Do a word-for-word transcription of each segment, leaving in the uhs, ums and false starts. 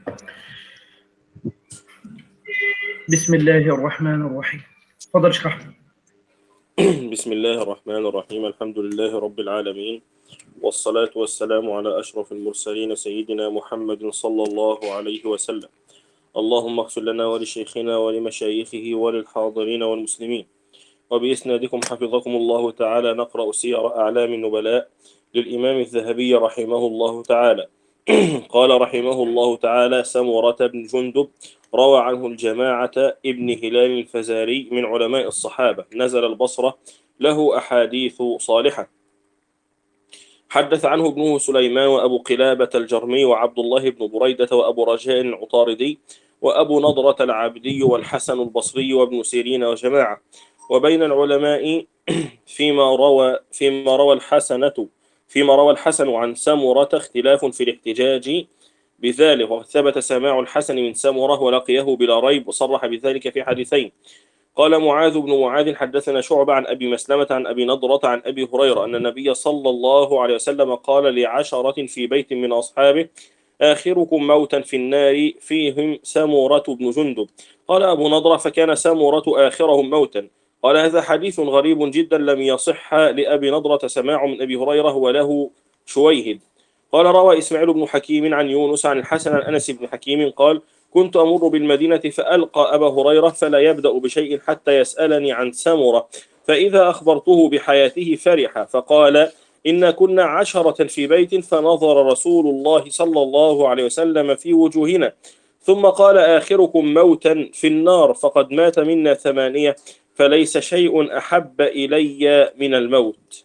بسم الله الرحمن الرحيم. تفضل اشرح. بسم الله الرحمن الرحيم. الحمد لله رب العالمين، والصلاة والسلام على أشرف المرسلين سيدنا محمد صلى الله عليه وسلم. اللهم اغفر لنا ولشيخنا ولمشايخه وللحاضرين والمسلمين. وبإسنادكم حفظكم الله تعالى نقرأ سير أعلام النبلاء للإمام الذهبي رحمه الله تعالى. قال رحمه الله تعالى: سمرة بن جندب روى عنه الجماعة ابن هلال الفزاري من علماء الصحابة، نزل البصرة، له أحاديث صالحة. حدث عنه ابنه سليمان وأبو قلابة الجرمي وعبد الله بن بريدة وأبو رجاء العطاردي وأبو نضرة العبدي والحسن البصري وابن سيرين وجماعة. وبين العلماء فيما روى فيما روى الحسنة فيما روى الحسن عن سمرة اختلاف في الاحتجاج بذلك، وثبت سماع الحسن من سمرة ولقيه بلا ريب، وصرح بذلك في حديثين. قال معاذ بن معاذ: حدثنا شعبة عن أبي مسلمة عن أبي نضرة عن أبي هريرة أن النبي صلى الله عليه وسلم قال لعشرة في بيت من أصحابه: آخركم موتا في النار فيهم سمرة بن جندب. قال أبو نضرة: فكان سمرة آخرهم موتا. قال: هذا حديث غريب جدا، لم يصح لأبي نضرة سماع من أبي هريرة وله شويهد. قال: روى إسماعيل بن حكيم عن يونس عن الحسن عن أنس بن حكيم قال: كنت أمر بالمدينة فألقى أبا هريرة فلا يبدأ بشيء حتى يسألني عن سمرة، فإذا أخبرته بحياته فرح، فقال: إن كنا عشرة في بيت، فنظر رسول الله صلى الله عليه وسلم في وجوهنا، ثم قال: آخركم موتا في النار، فقد مات منا ثمانية، فليس شيء أحب إلي من الموت.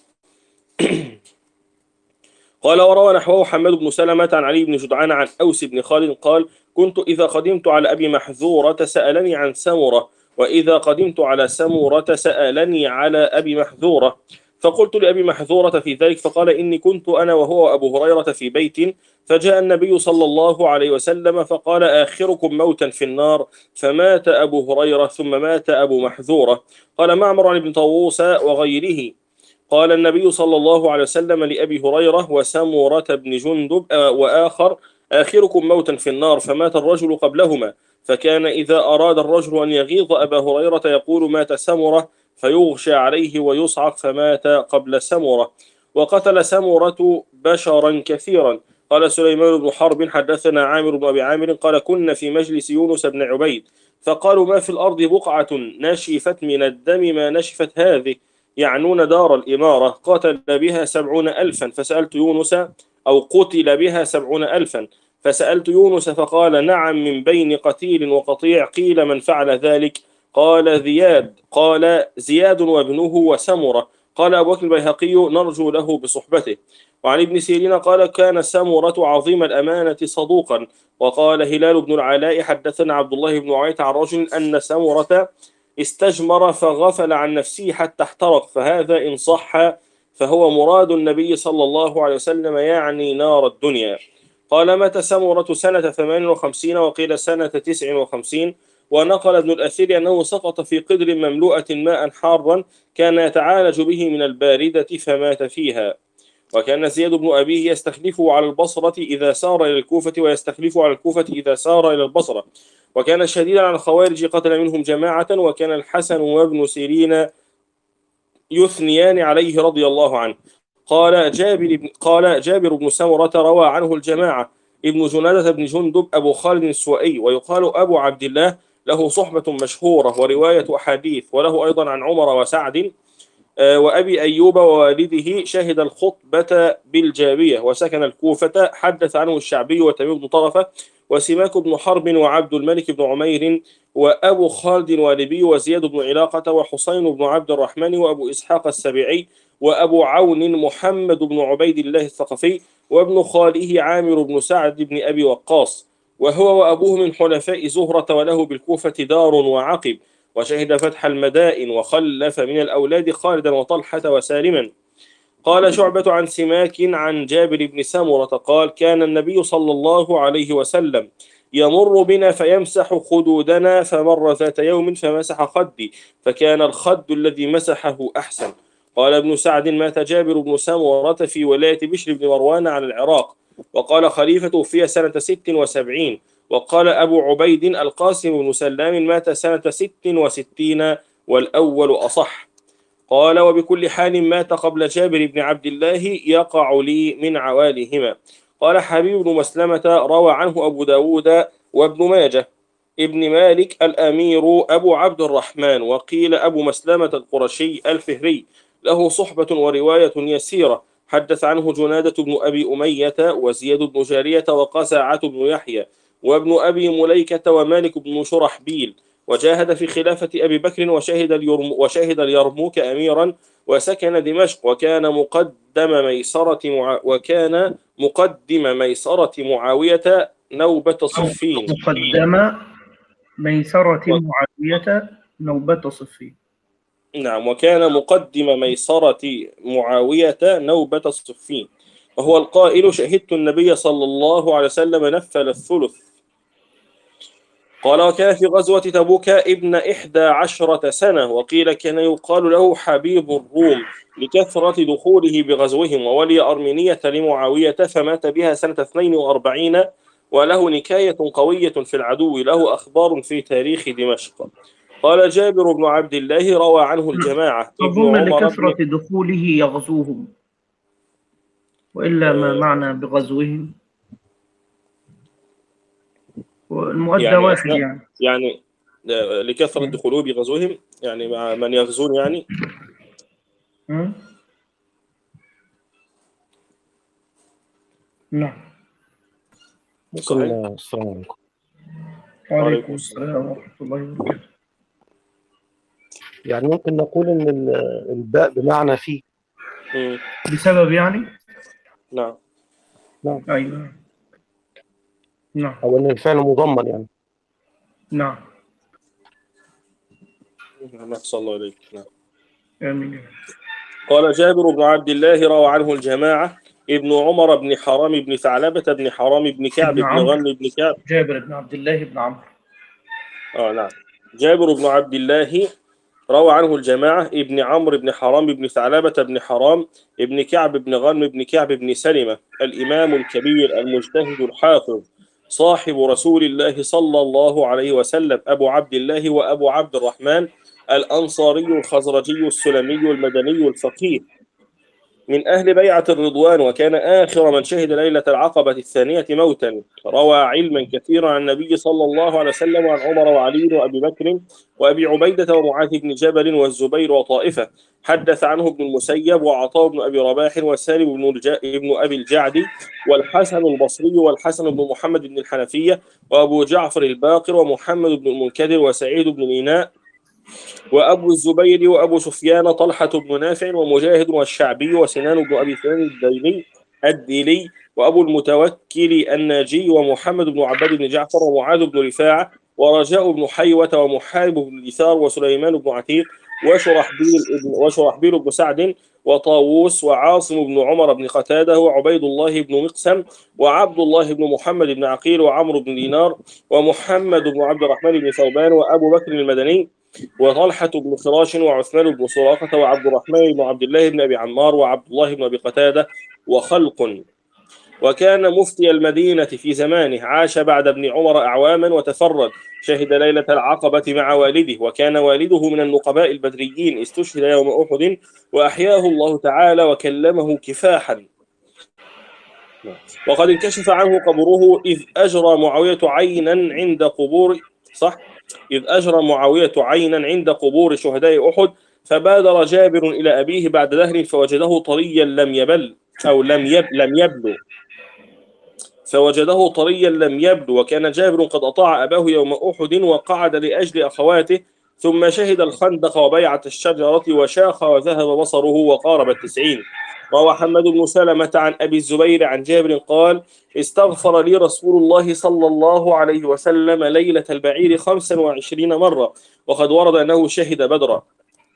قال: وروى نحوه حماد بن سلمة عن علي بن جدعان عن أوس بن خالد قال: كنت إذا قدمت على أبي محذورة سألني عن سمرة، وإذا قدمت على سمرة سألني على أبي محذورة، فقلت لأبي محذورة في ذلك، فقال: إني كنت أنا وهو وأبو هريرة في بيت، فجاء النبي صلى الله عليه وسلم فقال: آخركم موتا في النار، فمات أبو هريرة ثم مات أبو محذورة. قال معمر عن ابن طاووس وغيره: قال النبي صلى الله عليه وسلم لأبي هريرة وسمرة بن جندب وآخر: آخركم موتا في النار، فمات الرجل قبلهما، فكان إذا أراد الرجل أن يغيظ أبا هريرة يقول: مات سمرة، فيغشى عليه ويصعق، فمات قبل سمرة. وقتل سمرة بشرا كثيرا. قال سليمان بن حرب: حدثنا عامر بن أبي عامر قال: كنا في مجلس يونس بن عبيد، فقالوا: ما في الأرض بقعة نشفت من الدم ما نشفت هذه، يعنون دار الإمارة، قتل بها سبعون ألفا، فسألت يونس أو قتل بها سبعون ألفا، فسألت يونس فقال: نعم، من بين قتيل وقطيع. قيل: من فعل ذلك؟ قال: زياد قال زياد وابنه وسمرة. قال أبو بكر البيهقي: نرجو له بصحبته. وعن ابن سيرين قال: كان سمرة عظيم الأمانة صدوقا. وقال هلال بن العلاء: حدثنا عبد الله بن عيينة عن رجل أن سمرة استجمر فغفل عن نفسه حتى احترق، فهذا إن صح فهو مراد النبي صلى الله عليه وسلم، يعني نار الدنيا. قال: مات سمرة سنة ثمان وخمسين، وقيل سنة تسع وخمسين. ونقل ابن الأثير أنه سقط في قدر مملوءة ماء حارا كان يتعالج به من الباردة فمات فيها. وكان زياد بن أبيه يستخلفه على البصرة إذا سار إلى الكوفة، ويستخلفه على الكوفة إذا سار إلى البصرة. وكان شديدا على الخوارج، قتل منهم جماعة. وكان الحسن وابن سيرين يثنيان عليه رضي الله عنه. قال جابر بن قال جابر بن سمرة: روى عنه الجماعة: ابن جنادة بن جندب أبو خالد السوائي، ويقال أبو عبد الله، له صحبة مشهورة ورواية أحاديث، وله أيضا عن عمر وسعد وأبي أيوب ووالده، شهد الخطبة بالجابية وسكن الكوفة. حدث عنه الشعبي وتميم بن طرفة وسماك بن حرب وعبد الملك بن عمير وأبو خالد الوالبي وزياد بن علاقة وحسين بن عبد الرحمن وأبو إسحاق السبيعي وأبو عون محمد بن عبيد الله الثقفي وابن خاله عامر بن سعد بن أبي وقاص، وهو وأبوه من حلفاء زهرة، وله بالكوفة دار وعقب، وشهد فتح المدائن، وخلف من الأولاد خالدا وطلحة وسالما. قال شعبة عن سماك عن جابر بن سمرة قال: كان النبي صلى الله عليه وسلم يمر بنا فيمسح خدودنا، فمر ذات يوم فمسح خدي، فكان الخد الذي مسحه أحسن. قال ابن سعد: مات جابر بن سمرة في ولاية بشر بن مروان على العراق، وقال خليفة توفي سنة ست وسبعين. وقال أبو عبيد القاسم بن سلام مات سنة ست وستين والأول أصح. قال وبكل حال مات قبل جابر بن عبد الله يقع لي من عوالهما. قال حبيب بن مسلمة روى عنه أبو داود وابن ماجه. ابن مالك الأمير أبو عبد الرحمن، وقيل أبو مسلمة القرشي الفهري، له صحبة ورواية يسيرة. حدث عنه جنادة بن أبي أمية وزياد بن جارية وقزاعة بن يحيى وابن أبي مليكة ومالك بن شرحبيل. وجاهد في خلافة أبي بكر وشهد اليرم وشهد اليرموك أميرا وسكن دمشق. وكان مقدم ميسرة مع وكان مقدم ميسرة معاوية نوبة أو صفين. مقدم ميسرة معاوية نوبة صفين. نعم، وكان مقدم ميسرة معاوية نوبة صفين، وهو القائل شهدت النبي صلى الله عليه وسلم نفل الثلث. قال وكان في غزوة تبوك ابن إحدى عشرة سنة، وقيل كان يقال له حبيب الروم لكثرة دخوله بغزوهم، وولي أرمينية لمعاوية فمات بها سنة اثنين وأربعين، وله نكاية قوية في العدو، له أخبار في تاريخ دمشق. قال جابر بن عبد الله روى عنه الجماعة ابن أظن عمر بن لكثرة دخوله يغزوهم، وإلا ما معنى بغزوهم؟ والمؤدى يعني واحد أثناء يعني. يعني لكثرة مم. دخوله بغزوهم، يعني مع من يغزون يعني. مم. نعم. صحيح. ممكن. السلام عليكم. وعليكم السلام ورحمة الله وبركاته. يعني ممكن نقول ان ال- الباء بمعنى فيه. مم. بسبب يعني؟ نعم. نعم. أيوة. نعم. او ان الفعل مضمن يعني. نعم. نعم، أحسن الله إليك. نعم. آمين. قال جابر بن عبد الله روى عنه الجماعة ابن عمر بن حرام بن ثعلبة بن حرام بن كعب ابن بن عمرو. غنم بن كعب. جابر بن عبد الله بن عمرو. آه نعم. جابر بن عبد الله روى عنه الجماعة ابن عمرو بن حرام بن ثعلبة بن حرام ابن كعب بن غنم بن كعب بن سلمة، الإمام الكبير المجتهد الحافظ صاحب رسول الله صلى الله عليه وسلم، أبو عبد الله وأبو عبد الرحمن الأنصاري الخزرجي السلمي المدني الفقيه، من أهل بيعة الرضوان، وكان آخر من شهد ليلة العقبة الثانية موتا. روى علما كثيرا عن النبي صلى الله عليه وسلم وعن عمر وعلي وأبي بكر وأبي عبيدة ومعاذ بن جبل والزبير وطائفة. حدث عنه ابن المسيب وعطاء بن أبي رباح وسالم بن, الج... بن أبي الجعد والحسن البصري والحسن بن محمد بن الحنفية وأبو جعفر الباقر ومحمد بن المنكدر وسعيد بن ميناء وأبو الزبير وأبو سفيان طلحة بن نافع ومجاهد والشعبي وسنان بن أبي سنان الديلي الديلي وأبو المتوكل الناجي ومحمد بن عباد بن جعفر ومعاذ بن رفاعة ورجاء بن حيوة ومحارب بن دثار وسليمان بن عتيق وشرحبيل بن وشرحبيل بن سعد وطاووس وعاصم بن عمر بن قتادة وعبيد الله بن مقسم وعبد الله بن محمد بن عقيل وعمرو بن دينار ومحمد بن عبد الرحمن بن ثوبان وأبو بكر المدني وطلحة بن خراش وعثمان بن سراقة وعبد الرحمن بن عبد الله بن أبي عمار وعبد الله بن أبي قتادة وخلق. وكان مفتي المدينة في زمانه، عاش بعد ابن عمر أعواما وتفرد، شهد ليلة العقبة مع والده، وكان والده من النقباء البدريين، استشهد يوم أحد وأحياه الله تعالى وكلمه كفاحا. وقد انكشف عنه قبره إذ أجرى معاوية عينا عند قبور صح إذ أجرى معاوية عينا عند قبور شهداء أحد، فبادر جابر إلى أبيه بعد دهر فوجده طريا لم يبل أو لم يب لم يبلو فوجده طريا لم يبلو وكان جابر قد أطاع أباه يوم أحد وقعد لأجل أخواته، ثم شهد الخندق وبيعة الشجرة وشاخ وذهب بصره وقارب التسعين. روى حماد بن سلمة عن أبي الزبير عن جابر قال استغفر لي رسول الله صلى الله عليه وسلم ليلة البعير خمسا وعشرين مرة، وقد ورد أنه شهد بدرا.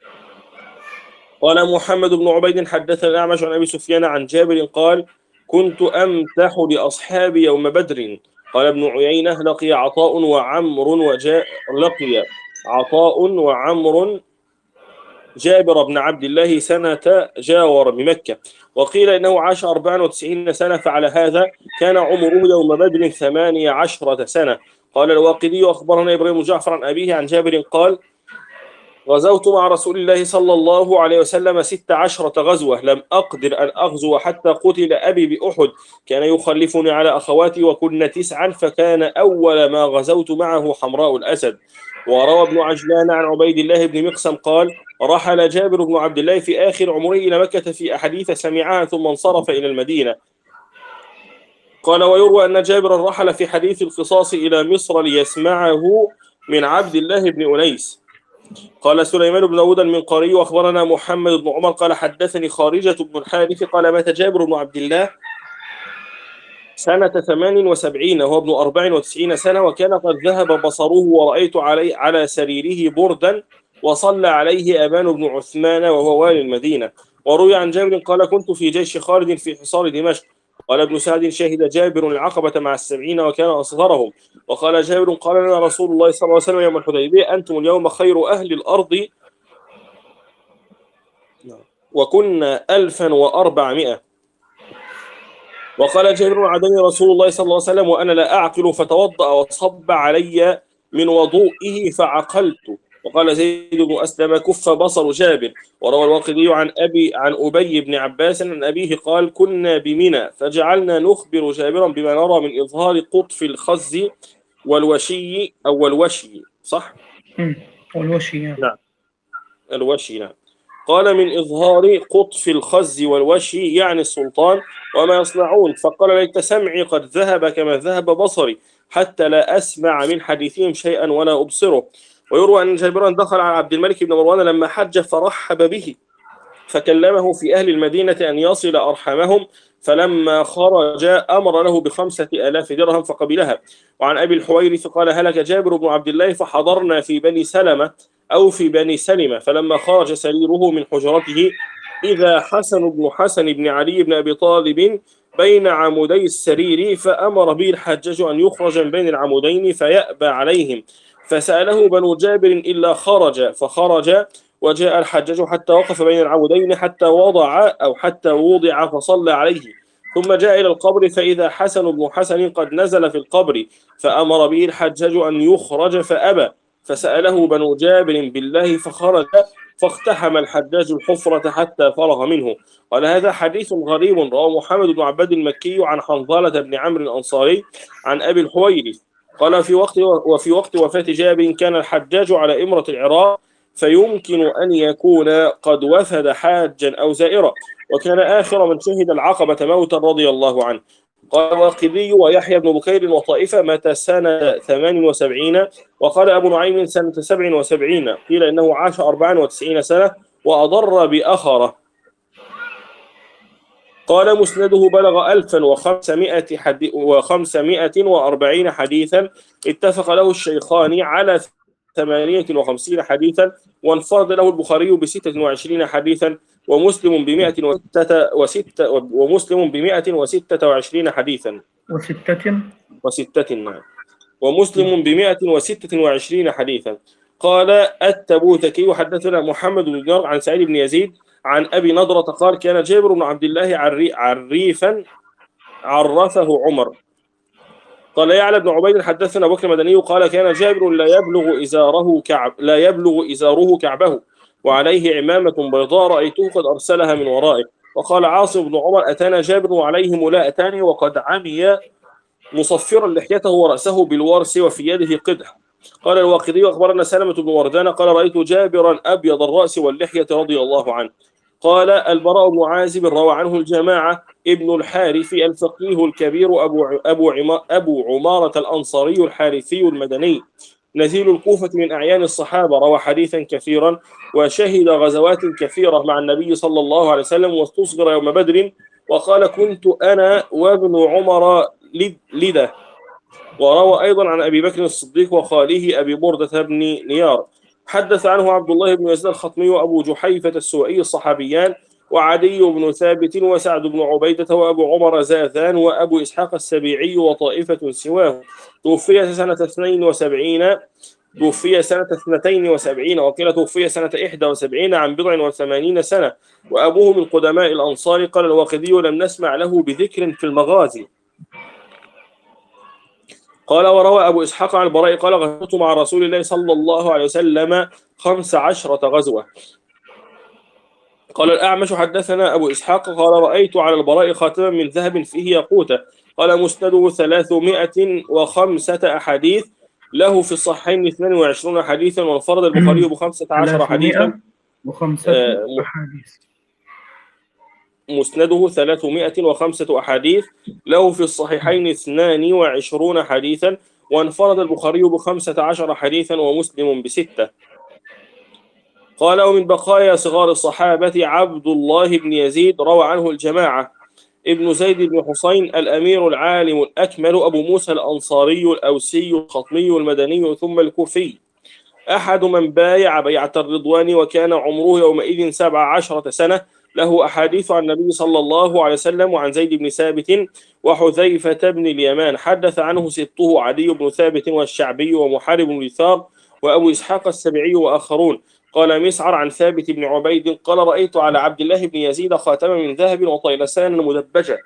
قال محمد بن عبيد حدثنا الأعمش عن أبي سفيان عن جابر قال كنت أمتح لأصحابي يوم بدر. قال ابن عيينة لقي عطاء وعمر وجاء لقي عطاء وعمر جابر بن عبد الله سنة جاور بمكة، وقيل إنه عاش أربعا وتسعين سنة، فعلى هذا كان عمره يوم بدر ثمانية عشرة سنة. قال الواقدي أخبرنا إبراهيم بن جعفر عن أبيه عن جابر قال غزوت مع رسول الله صلى الله عليه وسلم ست عشرة غزوة، لم أقدر أن أغزو حتى قتل أبي بأحد، كان يخلفني على أخواتي وكنا تسعا، فكان أول ما غزوت معه حمراء الأسد. وروى ابن عجلان عن عبيد الله بن مقسم قال رحل جابر بن عبد الله في آخر عمره إلى مكة في أحاديث سمعها ثم انصرف إلى المدينة. قال ويروى أن جابر رحل في حديث القصاص إلى مصر ليسمعه من عبد الله بن أنيس. قال سليمان بن داود المنقاري وأخبرنا محمد بن عمر قال حدثني خارجة بن الحارث قال مات جابر بن عبد الله سنة ثمان وسبعين وهو ابن أربع وتسعين سنة، وكان قد ذهب بصره، ورأيت علي على سريره بردا وصلى عليه أبان بن عثمان وهو والي المدينة. وروي عن جابر قال كنت في جيش خالد في حصار دمشق. قال ابن سعد شهد جابر العقبة مع السبعين وكان أصغرهم. وقال جابر قال لنا رسول الله صلى الله عليه وسلم يوم الحديبية أنتم اليوم خير أهل الأرض وكنا ألفا وأربعمائة. وقال جابر عدني رسول الله صلى الله عليه وسلم وأنا لا أعقل فتوضأ وصب علي من وضوئه فعقلت. وقال زيد بن أسلم كف بصر جابر. وروى الواقدي عن أبي عن أبي بن عباس عن أبيه قال كنا بمنى فجعلنا نخبر جابرا بما نرى من إظهار قطف الخز والوشي أو الوشي صح؟ والوشي نعم الوشي نعم. قال من إظهار قطف الخز والوشي يعني السلطان وما يصنعون، فقال ليت سمعي قد ذهب كما ذهب بصري حتى لا أسمع من حديثهم شيئا ولا أبصره. ويروى أن جابرا دخل على عبد الملك بن مروان لما حج فرحب به فكلمه في أهل المدينة أن يصل أرحمهم، فلما خرج أمر له بخمسة آلاف درهم فقبلها. وعن أبي الحويرث قال هلك جابر بن عبد الله فحضرنا في بني سلمة أو في بني سلمة، فلما خرج سريره من حجرته إذا حسن بن حسن بن علي بن أبي طالب بين عمودي السرير، فأمر به الحجاج أن يخرج من بين العمودين فيأبى عليهم، فسأله بنو جابر إلا خرج، فخرج وجاء الحجاج حتى وقف بين العمودين حتى وضع أو حتى وضع فصلى عليه، ثم جاء إلى القبر فإذا حسن بن حسن قد نزل في القبر، فأمر به الحجاج أن يخرج فأبى، فسأله بنو جابر بالله فخرج، فاقتحم الحجاج الحفرة حتى فرغ منه. قال هذا حديث غريب رواه محمد بن عباد المكي عن حنظلة بن عمرو الأنصاري عن أبي الحويرث قال في وقت وفي وقت وفاة جابر كان الحجاج على إمرة العراق، فيمكن أن يكون قد وفد حاجا أو زائرا، وكان آخر من شهد العقبة موتا رضي الله عنه. قال واقدي ويحيى بن بكير وطائفة مات سنة ثمان وسبعين، وقال أبو نعيم سنة سبع وسبعين، قيل إنه عاش أربعا وتسعين سنة وأضر بأخره. قال مسنده بلغ ألفا وخمسمائة حدي وخمسمائة وأربعين حديثا، اتفق له الشيخان على ثمانية وخمسين حديثا، وانفرد له البخاري بستة وعشرين حديثا، ومسلم بمائة وستة وستة ومسلم بمائة وستة وعشرين حديثا وستة وستة نعم ومسلم بمائة وستة وعشرين حديثا. قال التبوذكي حدثنا محمد بن دينار عن سعيد بن يزيد عن أبي نضرة قال كان جابر بن عبد الله عري عريفا عرفه عمر. قال يعلى بن عبيد حدثنا بكر المدني قال كان جابر لا يبلغ إزاره كعب لا يبلغ إزاره كعبه وعليه عمامة بيضاء رأيته قد أرسلها من ورائه. وقال عاصم بن عمر أتانا جابر وعليه ملاءتان وقد عمي مصفرا لحيته ورأسه بالورس وفي يده قدح. قال الواقدي أخبرنا سلمة بن وردان قال رأيت جابرا أبيض الرأس واللحية رضي الله عنه. قال البراء بن عازب روى عنه الجماعة ابن الحارث الفقيه الكبير أبو أبو أبو عمارة الأنصاري الحارثي المدني نزيل الكوفة من أعيان الصحابة، روى حديثا كثيرا وشهد غزوات كثيرة مع النبي صلى الله عليه وسلم واستصغر يوم بدر. وقال كنت أنا وابن عمر لدة. وروى أيضا عن أبي بكر الصديق وخاله أبي بردة بن نيار. حدث عنه عبد الله بن يزيد الخطمي وأبو جحيفة السوائي الصحابيان وعدي بن ثابت وسعد بن عبيدة وأبو عمر زاذان وأبو إسحاق السبيعي وطائفة سواه. توفي سنة اثنين وسبعين توفي سنة اثنتين وسبعين، وقيل توفي سنة إحدى وسبعين عن بضع وثمانين سنة، وأبوه من قدماء الأنصار. قال الواقدي لم نسمع له بذكر في المغازي. قال وروى أبو إسحاق عن البراء قال غزوت مع رسول الله صلى الله عليه وسلم خمس عشرة غزوة. قال الأعمش حدثنا أبو إسحاق قال رأيت على البراء خاتما من ذهب فيه ياقوتة. قال مسنده ثلاثمائة وخمسة أحاديث، له في الصحيحين اثنين وعشرون حديثا، وانفرد البخاري بخمسة عشر حديثا. وخمسة آه، أحاديث. مسنده ثلاثمائة وخمسة أحاديث، له في الصحيحين اثنان وعشرون حديثا، وانفرد البخاري بخمسة عشر حديثا ومسلم بستة. قال ومن بقايا صغار الصحابة عبد الله بن يزيد روى عنه الجماعة، ابن زيد بن حسين الأمير العالم الأكمل أبو موسى الأنصاري الأوسي الخطمي المدني ثم الكوفي، أحد من بايع بيعة الرضوان، وكان عمره يومئذ سبع عشرة سنة. له أحاديث عن النبي صلى الله عليه وسلم وعن زيد بن ثابت وحذيفة بن اليمان، حدث عنه سته عدي بن ثابت والشعبي ومحارب بن يثار وأبو إسحاق السبيعي وآخرون. قال مسعر عن ثابت بن عبيد قال رأيت على عبد الله بن يزيد خاتما من ذهب وطيلسان مدبجة.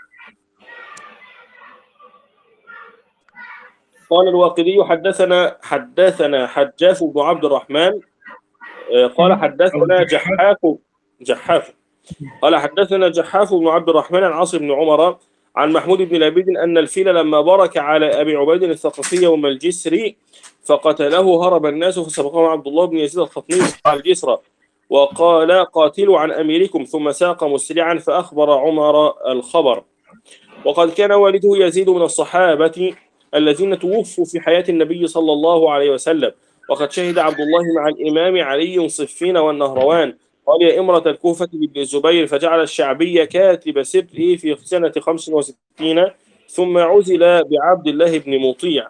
قال الواقدي حدثنا حدثنا حجاف بن عبد الرحمن قال حدثنا جحاف جحاف قال حدثنا جحاف بن عبد الرحمن عن عاصم بن عمر عن محمود بن لبيد أن الفيل لما برك على أبي عبيد الثقفي يوم الجسر فقتله هرب الناس فسبقه عبد الله بن يزيد الخطمي على الجسر وقال قاتلوا عن أميركم، ثم ساق مسرعا فأخبر عمر الخبر. وقد كان والده يزيد من الصحابة الذين توفوا في حياة النبي صلى الله عليه وسلم، وقد شهد عبد الله مع الإمام علي صفين والنهروان. قال يا إمرة الكوفة بن الزبير، فجعل الشعبي كاتب سره في سنة خمس وستين، ثم عزل بعبد الله بن مطيع.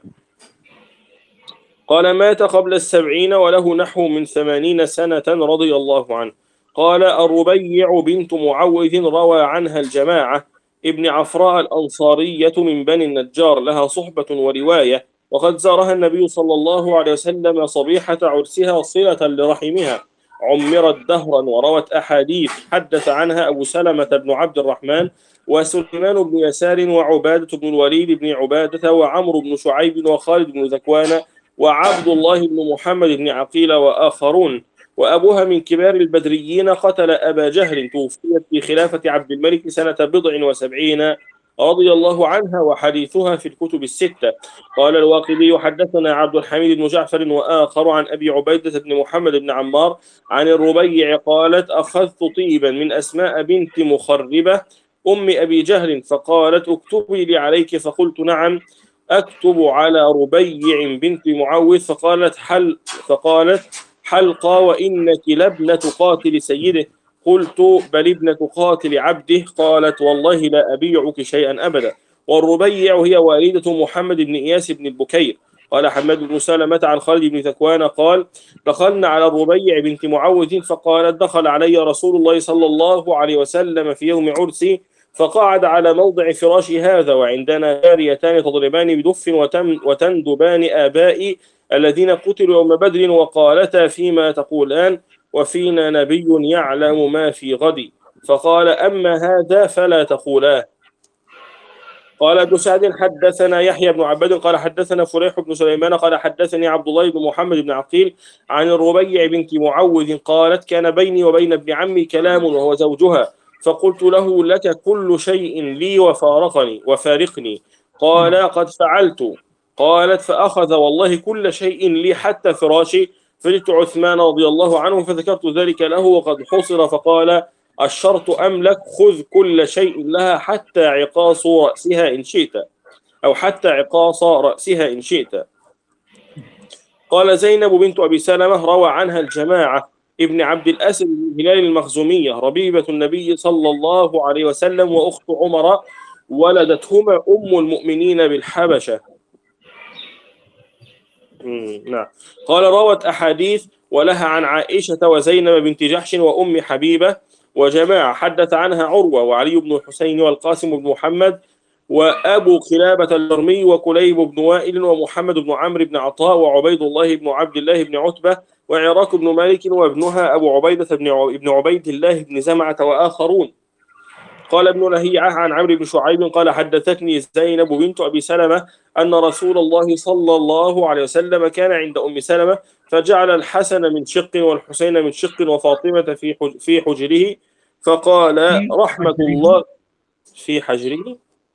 قال مات قبل السبعين وله نحو من ثمانين سنة رضي الله عنه. قال الربيع بنت معوذ روى عنها الجماعة، ابن عفراء الأنصارية من بني النجار، لها صحبة ورواية، وقد زارها النبي صلى الله عليه وسلم صبيحة عرسها صلة لرحمها، عمرت دهرا وروت أحاديث. حدث عنها أبو سلمة بن عبد الرحمن وسليمان بن يسار وعبادة بن الوليد بن عبادة وعمرو بن شعيب وخالد بن ذكوان وعبد الله بن محمد بن عقيل وآخرون. وأبوها من كبار البدريين، قتل أبا جهل، توفيت في خلافة عبد الملك سنة بضع وسبعين رضي الله عنها، وحديثها في الكتب الستة. قال الواقدي حدثنا عبد الحميد بن جعفر وآخر عن أبي عبيدة بن محمد بن عمار عن الربيع قالت أخذت طيبا من أسماء بنت مخربة أم أبي جهل فقالت اكتبي لي عليك، فقلت نعم أكتب على ربيع بنت معوذ، فقالت حل فقالت حلقى وإنك لابنة قاتل سيده، قلت بل ابنة قاتل عبده، قالت والله لا أبيعك شيئا أبدا. والربيع هي والدة محمد بن إياس بن البكير. قال حماد بن سلمة عن خالد بن ذكوان قال دخلنا على الربيع بنت معوذ فقالت دخل علي رسول الله صلى الله عليه وسلم في يوم عرسي فقعد على موضع فراش هذا، وعندنا جاريتان تضربان بدف وتندبان آبائي الذين قتلوا يوم بدر، وقالتا فيما تقولان وفينا نبي يعلم ما في غد، فقال أما هذا فلا تقولاه. قال ابن سعد حدثنا يحيى بن عباد قال حدثنا فريح بن سليمان قال حدثني عبد الله بن محمد بن عقيل عن الربيع بنت معوذ قالت كان بيني وبين ابن عمي كلام وهو زوجها، فقلت له لك كل شيء لي وفارقني وفارقني، قال قد فعلت. قالت فأخذ والله كل شيء لي حتى فراشي، فجئت عثمان رضي الله عنه فذكرت ذلك له وقد حصر، فقال الشرط أملك خذ كل شيء لها حتى عقاص رأسها إن شئت، أو حتى عقاص رأسها إن شئت. قال زينب بنت أبي سلمة روى عنها الجماعة، ابن عبد الأسد بن هلال المخزومية، ربيبة النبي صلى الله عليه وسلم وأخت عمر، ولدتهما أم المؤمنين بالحبشة. نعم. قال روت أحاديث ولها عن عائشة وزينب بنت جحش وأم حبيبة وجماعة، حدث عنها عروة وعلي بن الحسين والقاسم بن محمد وأبو قلابة الجرمي وكليب بن وائل ومحمد بن عمرو بن عطاء وعبيد الله بن عبد الله بن عتبة وعراك بن مالك وابنها أبو عبيدة بن عبيد الله بن زمعة وآخرون. قال ابن لهيعة عن عمرو بن شعيب قال حدثتني زينب بنت أبي سلمة أن رسول الله صلى الله عليه وسلم كان عند أم سلمة فجعل الحسن من شق والحسين من شق وفاطمة في في حجره فقال رحمة الله في حجره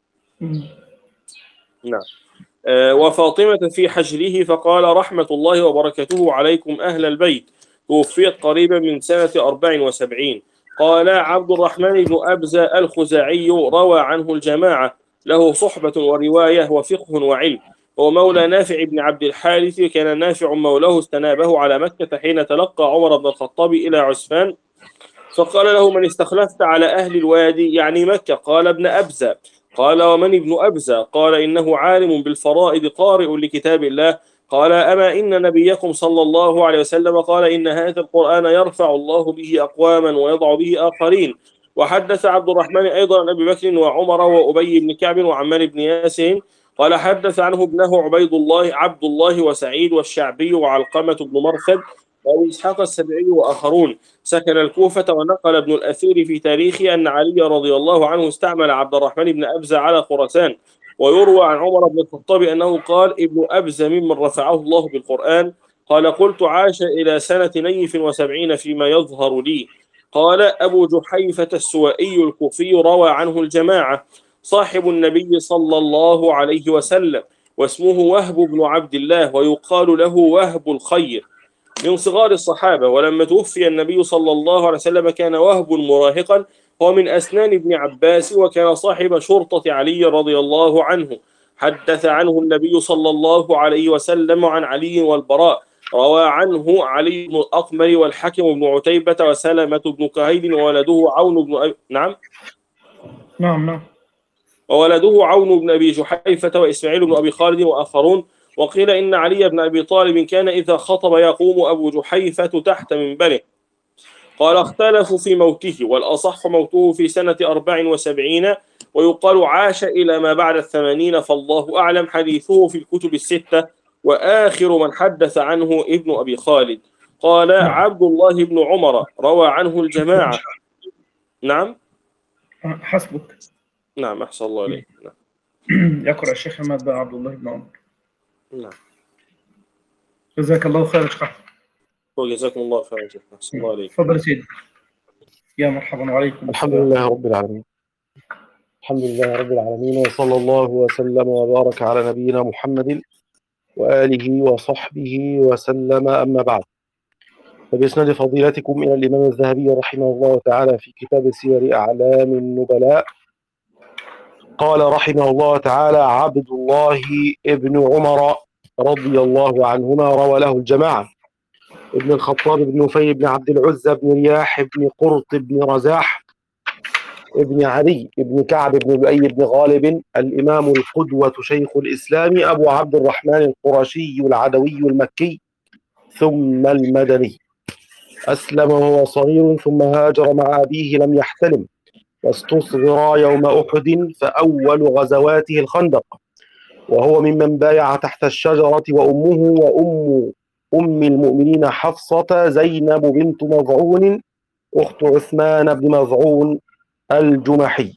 نعم وفاطمة في حجره فقال رحمة الله وبركته عليكم أهل البيت. توفيت قريبا من سنة أربع وسبعين. قال عبد الرحمن بن أبزة الخزاعي روى عنه الجماعة، له صحبة ورواية وفقه وعلم، هو مولى نافع بن عبد الحارث، كان نافع مولاه استنابه على مكة حين تلقى عمر بن الخطاب إلى عسفان فقال له من استخلفت على أهل الوادي يعني مكة؟ قال ابن أبزة. قال ومن ابن أبزة؟ قال إنه عالم بالفرائض قارئ لكتاب الله. قال أما إن نبيكم صلى الله عليه وسلم قال إن هذا القرآن يرفع الله به أقواما ويضع به آخرين. وحدث عبد الرحمن أيضا عن أبي بكر وعمر وأبي بن كعب وعمار بن ياسر قال حدث عنه ابنه عبيد الله عبد الله وسعيد والشعبي وعلقمة بن مرثد وأبو إسحاق السبعي وآخرون. سكن الكوفة. ونقل ابن الأثير في تاريخه أن علي رضي الله عنه استعمل عبد الرحمن بن أبزة على خراسان. ويروى عن عمر بن الخطاب أنه قال ابن أبزة ممن رفعه الله بالقرآن. قال قلت عاش إلى سنة نيف وسبعين فيما يظهر لي. قال أبو جحيفة السوائي الكوفي روى عنه الجماعة، صاحب النبي صلى الله عليه وسلم، واسمه وهب بن عبد الله ويقال له وهب الخير، من صغار الصحابة. ولما توفي النبي صلى الله عليه وسلم كان وهب مراهقا، هو من أسنان ابن عباس وكان صاحب شرطة علي رضي الله عنه. حدث عنه النبي صلى الله عليه وسلم عن علي والبراء. روى عنه علي بن الأقمر والحكم بن عتيبة وسلمة بن كهيل وولده عون بن أبي نعم نعم نعم وولده عون بن أبي جحيفة وإسماعيل بن أبي خالد وآخرون. وقيل إن علي بن أبي طالب كان إذا خطب يقوم أبو جحيفة تحت منبره. قال اختلفوا في موته، والأصح موته في سنة أربع وسبعين، ويقال عاش إلى ما بعد الثمانين، فالله أعلم. حديثه في الكتب الستة، وآخر من حدث عنه ابن أبي خالد. قال نعم. عبد الله بن عمر روى عنه الجماعة. نعم حسبك. نعم أحسن الله عليك. نعم. يقرأ الشيخ محمد بن عبد الله بن عمر. نعم جزاك الله خير شيخ. وجزاكم الله خيرا. أحسن الله عليك. تفضل سيدي. يا مرحبا وعليكم. الحمد لله رب العالمين. الحمد لله رب العالمين، وصلى الله وسلم وبارك على نبينا محمد وآله وصحبه وسلم. أما بعد، فبإسناد فضيلتكم إلى الإمام الذهبي رحمه الله تعالى في كتاب سير أعلام النبلاء قال رحمه الله تعالى عبد الله ابن عمر رضي الله عنهما روى له الجماعة، ابن الخطاب بن نفيل بن عبد العزى بن رياح بن قرط بن رزاح ابن علي بن كعب بن لؤي بن غالب، الإمام القدوة شيخ الإسلام أبو عبد الرحمن القرشي العدوي المكي ثم المدني. أسلم وهو صغير ثم هاجر مع أبيه لم يحتلم، واستصغر يوم أحد فأول غزواته الخندق، وهو ممن بايع تحت الشجرة، وأمه وأم أم المؤمنين حفصة زينب بنت مظعون أخت عثمان بن مظعون الجمحي.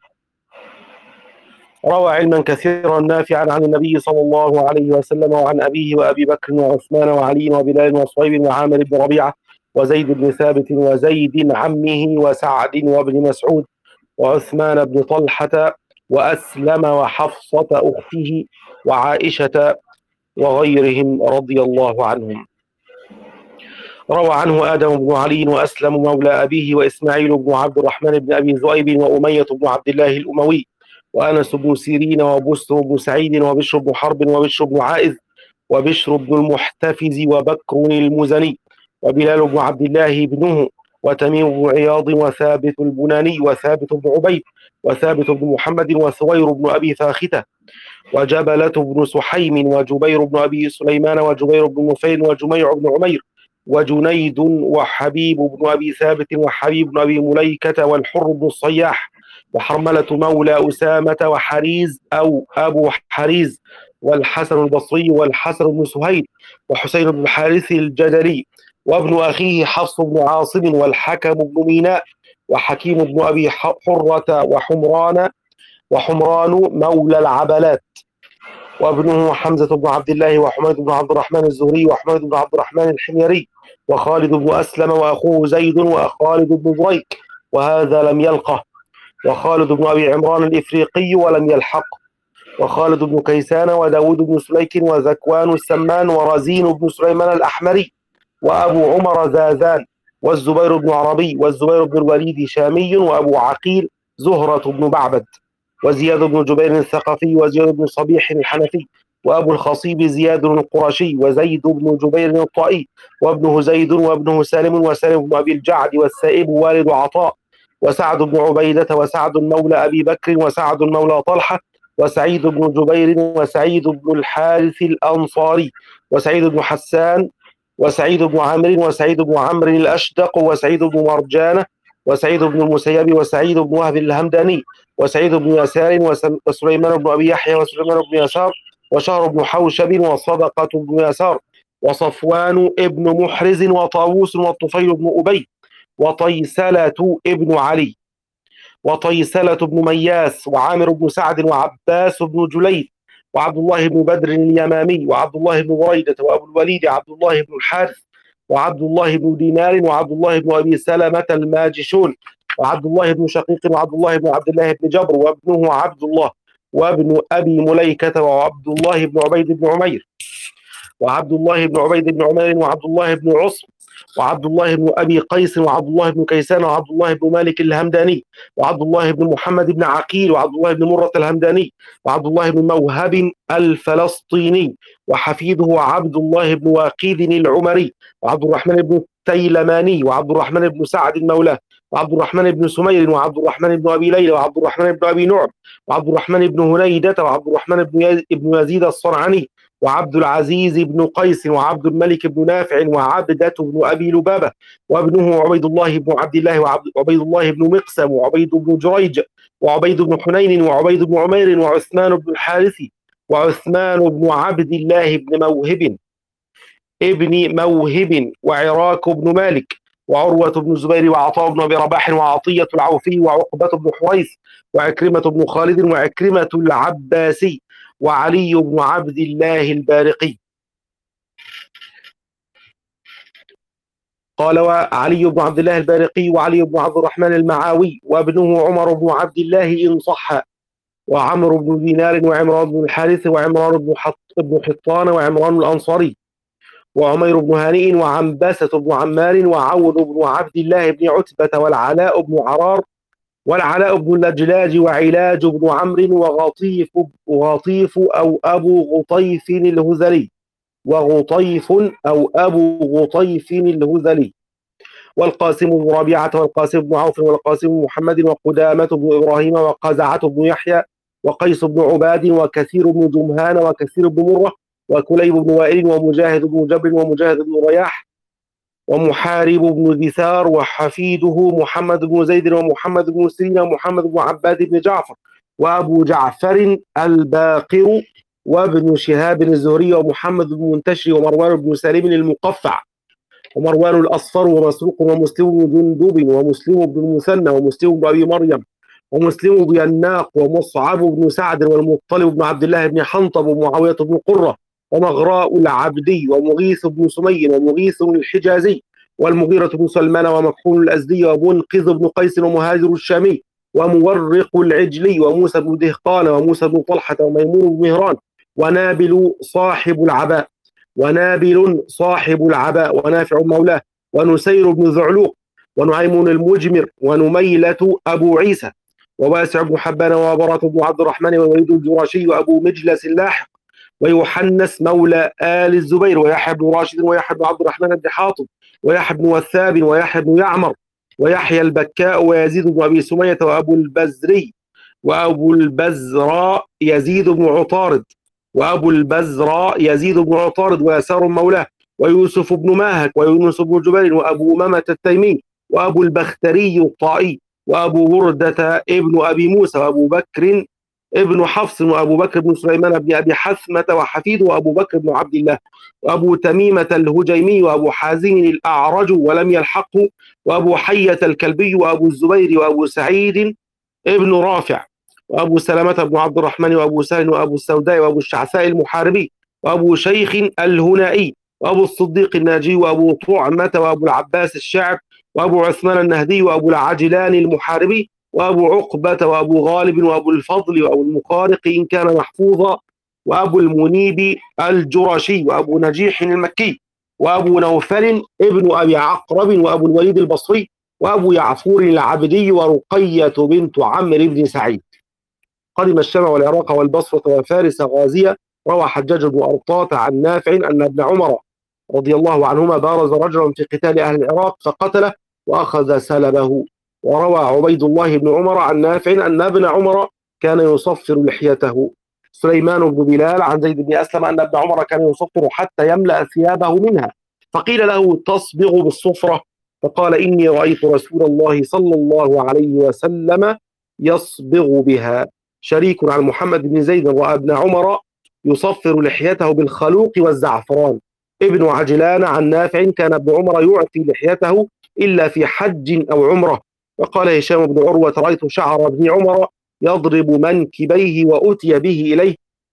روى علما كثيرا نافعا عن النبي صلى الله عليه وسلم وعن أبيه وأبي بكر وعثمان وعلي وبلال وصهيب وعامر بن ربيعة وزيد بن ثابت وزيد عمه وسعد وابن مسعود وعثمان بن طلحة وأسلم وحفصة أخته وعائشة وغيرهم رضي الله عنهم. روى عنه آدم بن علي وأسلم مولى أبيه وإسماعيل بن عبد الرحمن بن أبي ذؤيب وأمية بن عبد الله الأموي وأنس بن سيرين وبسر بن سعيد وبشر بن حرب وبشر بن عائذ وبشر بن المحتفز وبكر المزني وبلال بن عبد الله ابنه وتميم بن عياض وثابت البناني وثابت بن عبيد وثابت بن محمد وثوير بن أبي فاختة وجبلة بن سحيم وجبير بن أبي سليمان وجبير بن نفيل وجميع بن عمير وجنيد وحبيب بن أبي ثابت وحبيب بن أبي مليكة والحر بن الصياح وحرملة مولى أسامة وحريز أو أبو حريز والحسن البصري والحسن بن سهيل وحسين بن الحارث الجدلي وابن أخيه حفص بن عاصم والحكم بن ميناء وحكيم بن أبي حرة وحمران وحمران مولى العبلات وابنه حمزة بن عبد الله وحميد بن عبد الرحمن الزهري وحميد بن عبد الرحمن الحميري وخالد بن أسلم وأخوه زيد وخالد بن بريك وهذا لم يلقه وخالد بن أبي عمران الإفريقي ولم يلحق وخالد بن كيسان وداود بن سليك وذكوان السمان ورزين بن سليمان الأحمري وأبو عمر زازان والزبير بن عربي والزبير بن الوليد شامي وأبو عقيل زهرة بن بعبد وزياد بن جبير الثقفي وزياد بن صبيح الحنفي وأبو الخصيب زياد القرشي وزيد بن جبير الطائي وابنه زيد وابنه سالم وسالم بن أبي الجعد والسائب والد عطاء وسعد بن عبيدة وسعد مولى أبي بكر وسعد مولى طلحة وسعيد بن جبير وسعيد بن الحارث الأنصاري وسعيد بن حسان وسعيد بن عامر وسعيد بن عمرو الأشدق وسعيد بن مرجانة وسعيد بن المسيب وسعيد بن وهب الهمداني وسعيد بن يسار وسليمان بن أبي يحيى وسليمان بن يسار وشهر بن حوشب وصدقة بن يسار وصفوان ابن محرز وطاووس والطفيل بن أبي وطيسلة ابن علي وطيسلة بن مياس وعامر بن سعد وعباس بن جليد وعبد الله بن بدر اليمامي وعبد الله بن بريدة وأبو الوليد عبد الله بن الحارث وعبد الله بن دينار وعبد الله بن أبي سلمة الماجشون وعبد الله بن شقيق وعبد الله بن عبد الله بن جبر وابنه عبد الله وابن أبي مليكة وعبد الله بن عبيد بن عمير وعبد الله بن عبيد بن عمير وعبد الله بن عصم وعبد الله بن أبي قيس وعبد الله بن كيسان وعبد الله بن مالك الهمداني وعبد الله بن محمد بن عقيل وعبد الله بن مرة الهمداني وعبد الله بن موهب الفلسطيني وحفيده عبد الله بن واقيد العمري وعبد الرحمن بن التيلماني وعبد الرحمن بن سعد المولاه وعبد الرحمن بن سمير وعبد الرحمن بن أبي ليلى وعبد الرحمن بن أبي نعم وعبد الرحمن بن هنيدة وعبد الرحمن بن يزيد الصنعاني وعبد العزيز بن قيس وعبد الملك بن نافع وعبدة بن أبي لبابة وابنه عبيد الله بن عبد الله وعبيد الله بن مقسم وعبيد بن جريج وعبيد بن حنين وعبيد بن عمير وعثمان بن الحارث وعثمان بن عبد الله بن موهب ابن موهب وعراك بن مالك وعروة بن الزبير وعطاء بن أبي رباح وعطية العوفي وعقبة بن حويث وعكرمة بن خالد وعكرمة العباسي وعلي بن عبد الله البارقي. قال وعلي بن عبد الله البارقي وعلي بن عبد الرحمن المعاوي وابنه عمر بن عبد الله إن صح وعمرو بن دينار وعمران بن الحارث وعمران بن حط بن حطان وعمران الأنصاري وعمير بن هانئ وعنبسة بن عمار وعون بن عبد الله بن عتبة والعلاء بن عرار والعلاء بن اللجلاج وعلاج بن عمرو وغطيف وغطيف أو أبو غطيف الهذلي وغطيف أو أبو غطيف الهذلي والقاسم بن ربيعة والقاسم بن عوف والقاسم بن محمد وقدامة بن إبراهيم وقزعة بن يحيى وقيس بن عباد وكثير بن جمهان وكثير بن مرة وكليب بن وائل ومجاهد بن جبر ومجاهد بن رياح ومحارب بن دثار وحفيده محمد بن زيد ومحمد بن سيرين ومحمد بن عباد بن جعفر وأبو جعفر الباقر وابن شهاب الزهري ومحمد بن منتشر ومروان بن سالم المقفع ومروان الأصفر ومسروق ومسلم بن جندب ومسلم بن المثنى ومسلم بن أبي مريم ومسلم بن الناق ومصعب بن سعد والمطلب بن عبد الله بن حنطب ومعاوية بن قرة ومغراء العبدي ومغيث بن سمي ومغيث الحجازي والمغيرة بن سلمان ومكحول الأزدي ومنقذ بن قيس ومهاجر الشامي ومورق العجلي وموسى بن دهقان وموسى بن طلحة وميمون بن مهران ونابل صاحب العباء ونابل صاحب العباء ونافع مولاه ونسير بن ذعلوق ونعيم المجمر ونميلة أبو عيسى وواسع بن حبان وبرات بن عبد الرحمن ووليد الجراشي وأبو مجلس اللاحق ويحنس مولى آل الزبير ويحيى بن راشد ويحيى بن عبد الرحمن بن حاطب ويحيى بن وثاب ويحيى بن يعمر ويحيى البكاء ويزيد بن أبي سمية وأبو البزري وأبو البزراء يزيد بن عطارد وأبو البزراء يزيد بن عطارد ويسار مولاه ويوسف بن ماهك ويونس بن جبير وأبو أمامة التيمي وأبو البختري الطائي وأبو بردة ابن أبي موسى، وأبو بكر ابن حفص، وأبو بكر بن سليمان بن أبي حثمة وحفيد، وأبو بكر بن عبد الله، وأبو تميمة الهجيمي، وأبو حازم الأعرج ولم يلحقه، وأبو حية الكلبي، وأبو الزبير، وأبو سعيد ابن رافع، وأبو سلمة بن عبد الرحمن، وأبو سهل، وأبو السوداء، وأبو الشعثاء المحاربي، وأبو شيخ الهنائي، وأبو الصديق الناجي، وأبو طعمة، وأبو العباس الشعب، وأبو عثمان النهدي، وأبو العجلان المحاربي، وأبو عقبة، وأبو غالب، وأبو الفضل، وأبو المخارق إن كان محفوظا، وأبو المنيب الجرشي، وأبو نجيح المكي، وأبو نوفل ابن أبي عقرب، وأبو الوليد البصري، وأبو يعفور العبدي، ورقية بنت عمرو بن سعيد. قدم الشام والعراق والبصرة وفارس غازية. روى حجاج بن أرطاة عن نافع أن ابن عمر رضي الله عنهما بارز رجلا في قتال أهل العراق فقتله وأخذ سلبه. وروى عبيد الله بن عمر عن نافع أن ابن عمر كان يصفر لحيته. سليمان بن بلال عن زيد بن أسلم أن ابن عمر كان يصفر حتى يملأ ثيابه منها، فقيل له تصبغ بالصفرة، فقال إني رأيت رسول الله صلى الله عليه وسلم يصبغ بها. شريك عن محمد بن زيد رأى ابن عمر يصفر لحيته بالخلوق والزعفران. ابن عجلان عن نافع كان ابن عمر يعفي لحيته إلا في حج أو عمرة. وقال هشام بن عروة رأيت شعر ابن عمر يضرب منكبيه وأتي به إليه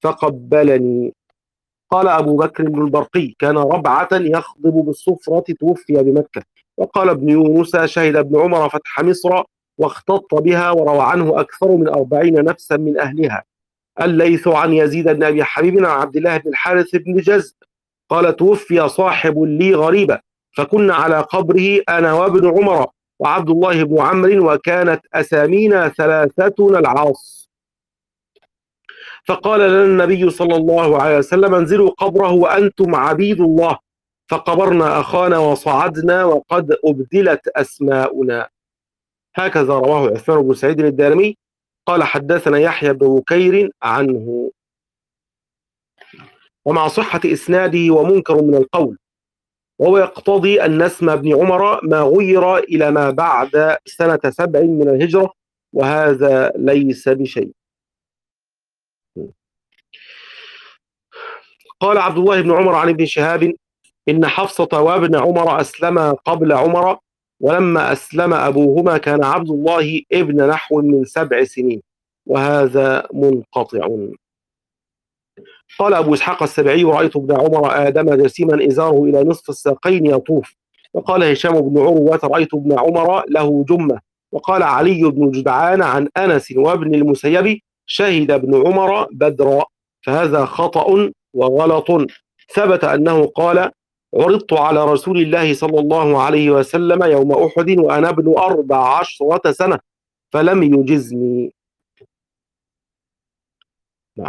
فقبلني. قال أبو بكر بن البرقي كان ربعة يخضب بالصفرة توفي بمكة. وقال ابن يونس شهد ابن عمر فتح مصر واختط بها، وروى عنه أكثر من أربعين نفسا من أهلها. الليث عن يزيد بن أبي حبيب عن عبد الله بن الحارث بن جزء قال توفي صاحب لي غريبة، فكنا على قبره أنا وابن عمر وعبد الله بن عمرو، وكانت أسامينا ثلاثتنا العاص. فقال لنا النبي صلى الله عليه وسلم انزلوا قبره وأنتم عبيد الله، فقبرنا أخانا وصعدنا وقد أبدلت أسماؤنا. هكذا رواه عثمان بن سعيد الدارمي قال حدثنا يحيى بن بكير عنه. ومع صحة إسناده ومنكر من القول، وهو يقتضي أن اسم ابن عمر ما غير إلى ما بعد سنة سبع من الهجرة، وهذا ليس بشيء. قال عبد الله بن عمر عن ابن شهاب إن حفصة وابن عمر أسلما قبل عمر، ولما أسلم أبوهما كان عبد الله ابن نحو من سبع سنين، وهذا منقطع. قال أبو إسحاق السبعي رأيت ابن عمر آدم جسيما إزاره إلى نصف الساقين يطوف. وقال هشام بن عروة رأيت ابن عمر له جمة. وقال علي بن جدعان عن أنس وابن المسيب شهد ابن عمر بدرا، فهذا خطأ وغلط. ثبت أنه قال عرضت على رسول الله صلى الله عليه وسلم يوم أحد وأنا ابن أربع عشرة سنة فلم يجزني. نعم.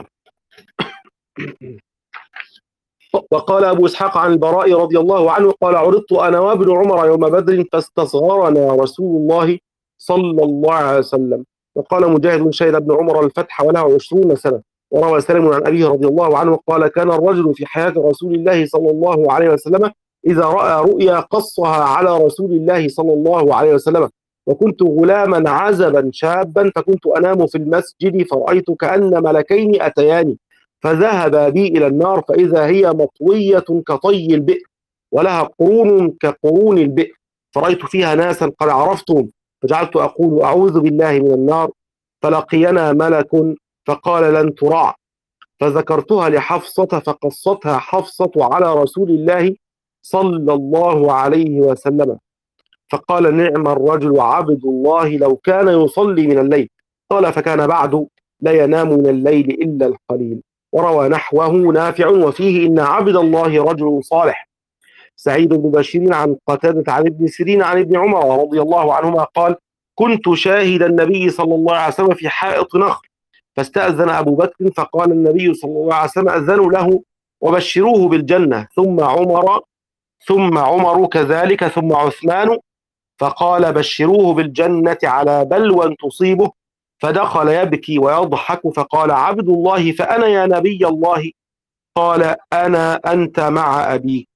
وقال أبو إسحاق عن البراء رضي الله عنه قال عرضت أنا وابن عمر يوم بدر فاستصغرنا رسول الله صلى الله عليه وسلم. وقال مجاهد شهد ابن عمر الفتح وله عشرون سنة. وروى سالم عن أبيه رضي الله عنه قال كان الرجل في حياة رسول الله صلى الله عليه وسلم إذا رأى رؤيا قصها على رسول الله صلى الله عليه وسلم. وكنت غلاما عزبا شابا فكنت أنام في المسجد فرأيت كأن ملكين أتياني فذهب بي إلى النار فإذا هي مطوية كطي البئر ولها قرون كقرون البئر، فرأيت فيها ناسا قد عرفتهم فجعلت أقول أعوذ بالله من النار، فلقينا ملك فقال لن تراع، فذكرتها لحفصة فقصتها حفصة على رسول الله صلى الله عليه وسلم، فقال نعم الرجل عبد الله لو كان يصلي من الليل. قال فكان بعد لا ينام من الليل إلا القليل. وروى نحوه نافع وفيه إن عبد الله رجل صالح. سعيد بن بشير عن قتادة عن ابن سيرين عن ابن عمر رضي الله عنهما قال كنت شاهد النبي صلى الله عليه وسلم في حائط نخل فاستأذن أبو بكر فقال النبي صلى الله عليه وسلم أذنوا له وبشروه بالجنة، ثم عمر ثم عمر كذلك ثم عثمان، فقال بشروه بالجنة على بلوى تصيبه، فدخل يبكي ويضحك فقال عبد الله فأنا يا نبي الله؟ قال أنا أنت مع أبيك.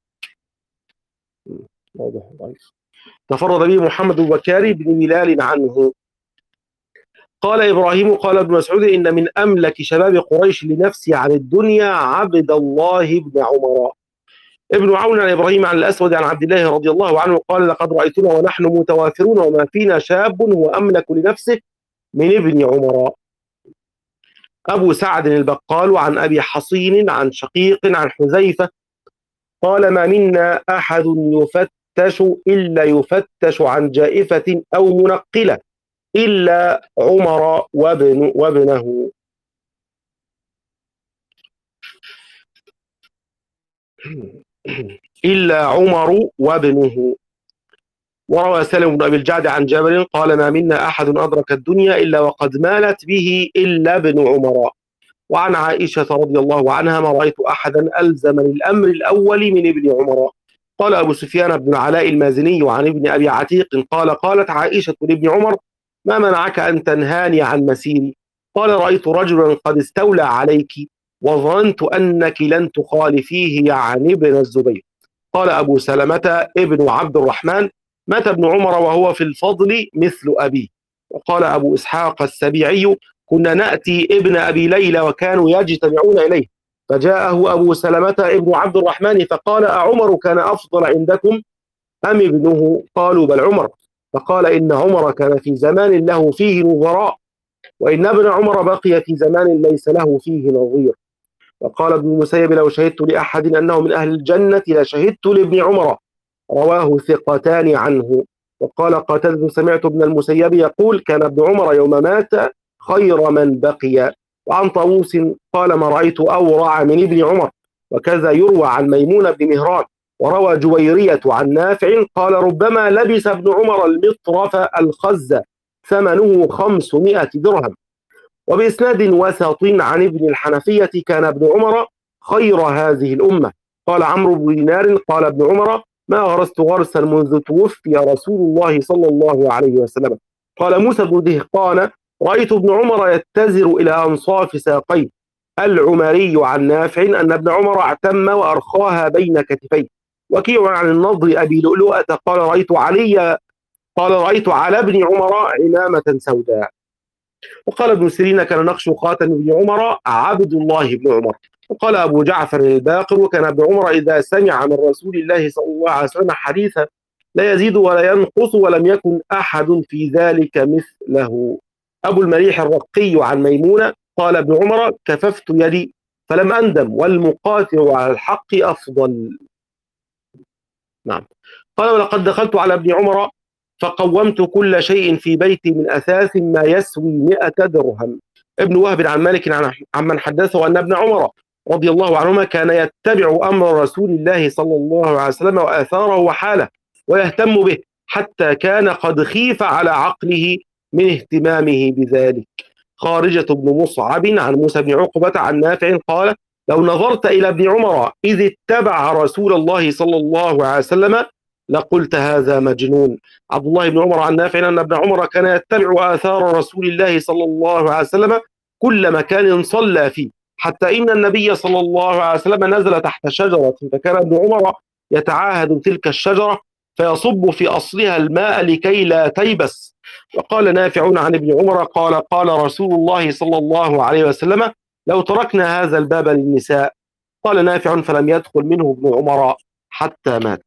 تفرد به محمد بن بكار بن ملال عنه. قال إبراهيم قال ابن مسعود إن من أملك شباب قريش لنفسي عن الدنيا عبد الله بن عمر. ابن عون عن إبراهيم عن الأسود عن عبد الله رضي الله عنه قال لقد رأيتنا ونحن متوافرون وما فينا شاب هو أملك لنفسه من ابن عمر. أبو سعد البقال عن أبي حصين عن شقيق عن حذيفة قال ما منا أحد يفتش إلا يفتش عن جائفة أو منقلة إلا عمر وابن وابنه. إلا عمر وابنه. وروى سالم بن أبي الجعد عن جابر قال ما منا أحد أدرك الدنيا إلا وقد مالت به إلا ابن عمر. وعن عائشة رضي الله عنها ما رأيت أحدا ألزم للأمر الأول من ابن عمر. قال أبو سفيان بن علاء المازني عن ابن أبي عتيق قال قالت عائشة لابن عمر ما منعك أن تنهاني عن مسيري؟ قال رأيت رجلا قد استولى عليك وظننت أنك لن تخالفيه يعني ابن الزبير. قال أبو سلمة ابن عبد الرحمن مات ابن عمر وهو في الفضل مثل أبيه. وقال أبو إسحاق السبيعي كنا نأتي ابن أبي ليلى وكانوا يجتمعون إليه فجاءه أبو سلمة ابن عبد الرحمن فقال أعمر كان أفضل عندكم أم ابنه؟ قالوا بل عمر. فقال إن عمر كان في زمان له فيه نظراء وإن ابن عمر بقي في زمان ليس له فيه نظير. وقال ابن المسيب لو شهدت لأحد أنه من أهل الجنة لشهدت لابن عمر. رواه ثقتان عنه. وقال قتادة سمعت ابن المسيب يقول كان ابن عمر يوم مات خير من بقي. وعن طاووس قال ما رأيت أورع من ابن عمر. وكذا يروى عن ميمون بن مهران. وروى جويرية عن نافع قال ربما لبس ابن عمر المطرف الخز ثمنه خمسمائة درهم. وبإسناد وسط عن ابن الحنفية كان ابن عمر خير هذه الأمة. قال عمرو بن دينار قال ابن عمر ما غرست غرسا منذ توفي رسول الله صلى الله عليه وسلم. قال موسى بن دهقان رأيت ابن عمر يتزر إلى أنصاف ساقيه. العمري عن نافع أن ابن عمر اعتم وأرخاها بين كتفيه. وكيع عن النضر أبي لؤلؤة قال رأيت علي قال رأيت على ابن عمر عمامة سوداء. وقال ابن سيرين كان نقش خاتم ابن عمر عبد الله بن عمر. وقال أبو جعفر الباقر وكان ابن عمر إذا سمع من رسول الله صلى الله عليه وسلم حديثا لا يزيد ولا ينقص ولم يكن أحد في ذلك مثله. أبو المليح الرقي عن ميمونة قال ابن عمر كففت يدي فلم أندم والمقاتل على الحق أفضل. نعم. قال ولقد دخلت على ابن عمر فقومت كل شيء في بيتي من أثاث ما يسوي مئة درهم. ابن وهب عن مالك عن من حدثه أن ابن عمر رضي الله عنهما كان يتبع أمر رسول الله صلى الله عليه وسلم وآثاره وحاله ويهتم به حتى كان قد خيف على عقله من اهتمامه بذلك. خارجة بن مصعب عن موسى بن عقبة عن نافع قال لو نظرت إلى ابن عمر إذ اتبع رسول الله صلى الله عليه وسلم لقلت هذا مجنون. عبد الله بن عمر عن نافع أن ابن عمر كان يتبع آثار رسول الله صلى الله عليه وسلم كل مكان صلى فيه حتى إن النبي صلى الله عليه وسلم نزل تحت شجرة فكان ابن عمر يتعاهد تلك الشجرة فيصب في أصلها الماء لكي لا تيبس. وقال نافع عن ابن عمر قال قال رسول الله صلى الله عليه وسلم لو تركنا هذا الباب للنساء. قال نافع فلم يدخل منه ابن عمر حتى مات.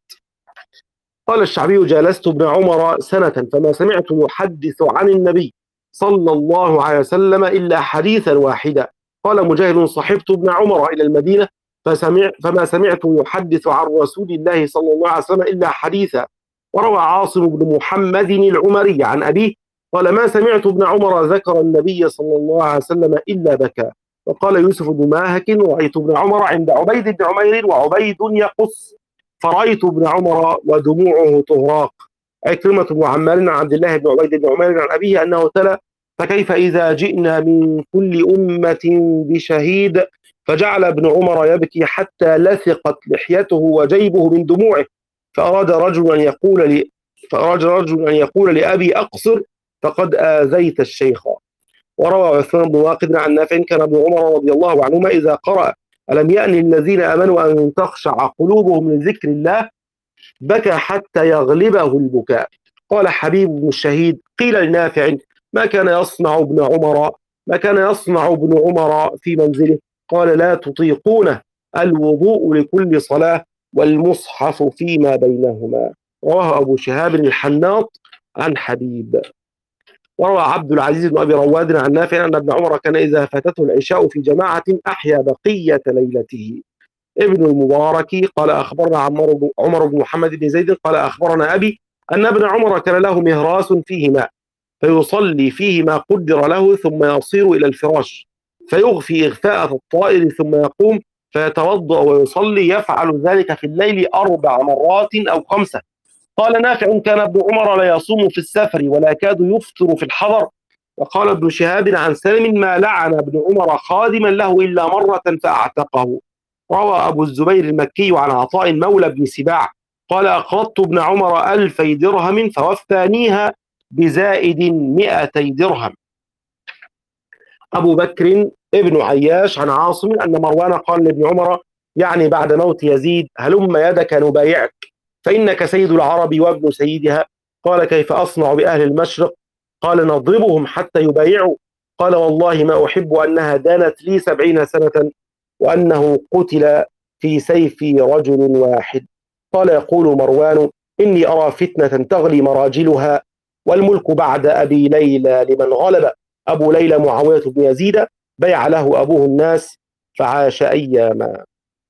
قال الشعبي جالست ابن عمر سنة فما سمعت يحدث عن النبي صلى الله عليه وسلم إلا حديثا واحدا. قال مجاهد صحبت ابن عمر إلى المدينة فسمع فما سمعت يحدث عن رسول الله صلى الله عليه وسلم إلا حديثا. وروى عاصم بن محمد العمري عن أبيه قال ما سمعت ابن عمر ذكر النبي صلى الله عليه وسلم إلا بكى. وقال يوسف بن ماهك رأيت ابن عمر عند عبيد بن عمير وعبيد يقص فرأيت ابن عمر ودموعه تهراق. عكرمة بن عمار عن عبد الله بن عبيد بن عمير عن أبيه أنه تلا فكيف إذا جئنا من كل أمة بشهيد فجعل ابن عمر يبكي حتى لثقت لحيته وجيبه من دموعه فأراد رجل أن يقول لي فأراد رجل أن يقول لأبي أقصر فقد آذيت الشيخ. وروى عثمان بن واقد عن نافع كان ابن عمر رضي الله عنهما إذا قرأ ألم يأن الذين آمنوا أن تخشع قلوبهم لذكر الله بكى حتى يغلبه البكاء. قال حبيب بن الشهيد قيل لنافع ما كان يصنع ابن عمر ما كان يصنع ابن عمر في منزله؟ قال لا تطيقونه، الوضوء لكل صلاة والمصحف فيما بينهما. رواه أبو شهاب الحناط عن حبيب. وروى عبد العزيز بن أبي رواد عن نافع أن ابن عمر كان إذا فاتته العشاء في جماعة أحيا بقية ليلته. ابن المبارك قال أخبرنا عمر عمر بن محمد بن زيد قال أخبرنا أبي أن ابن عمر كان له مهراس فيه ماء، فيصلي فيه ما قدر له ثم يصير إلى الفراش فيغفي إغفاءة الطائر ثم يقوم فيتوضأ ويصلي، يفعل ذلك في الليل أربع مرات أو خمسة. قال نافع كان ابن عمر لا يصوم في السفر ولا يكاد يفطر في الحضر. وقال ابن شهاب عن سالم ما لعن ابن عمر خادما له إلا مرة فأعتقه. روى أبو الزبير المكي عن عطاء مولى بن سباع قال أقرضت ابن عمر ألفي درهم فوفانيها بزائد مئتي درهم. أبو بكر ابن عياش عن عاصم أن مروان قال لابن عمر يعني بعد موت يزيد هلم يدك نبايعك فإنك سيد العرب وابن سيدها. قال كيف أصنع بأهل المشرق؟ قال نضربهم حتى يبايعوا. قال والله ما أحب أنها دانت لي سبعين سنة وأنه قتل في سيف رجل واحد. قال يقول مروان إني أرى فتنة تغلي مراجلها والملك بعد أبي ليلى لمن غلب. أبو ليلى معاوية بن يزيد بيع له أبوه الناس فعاش أياما.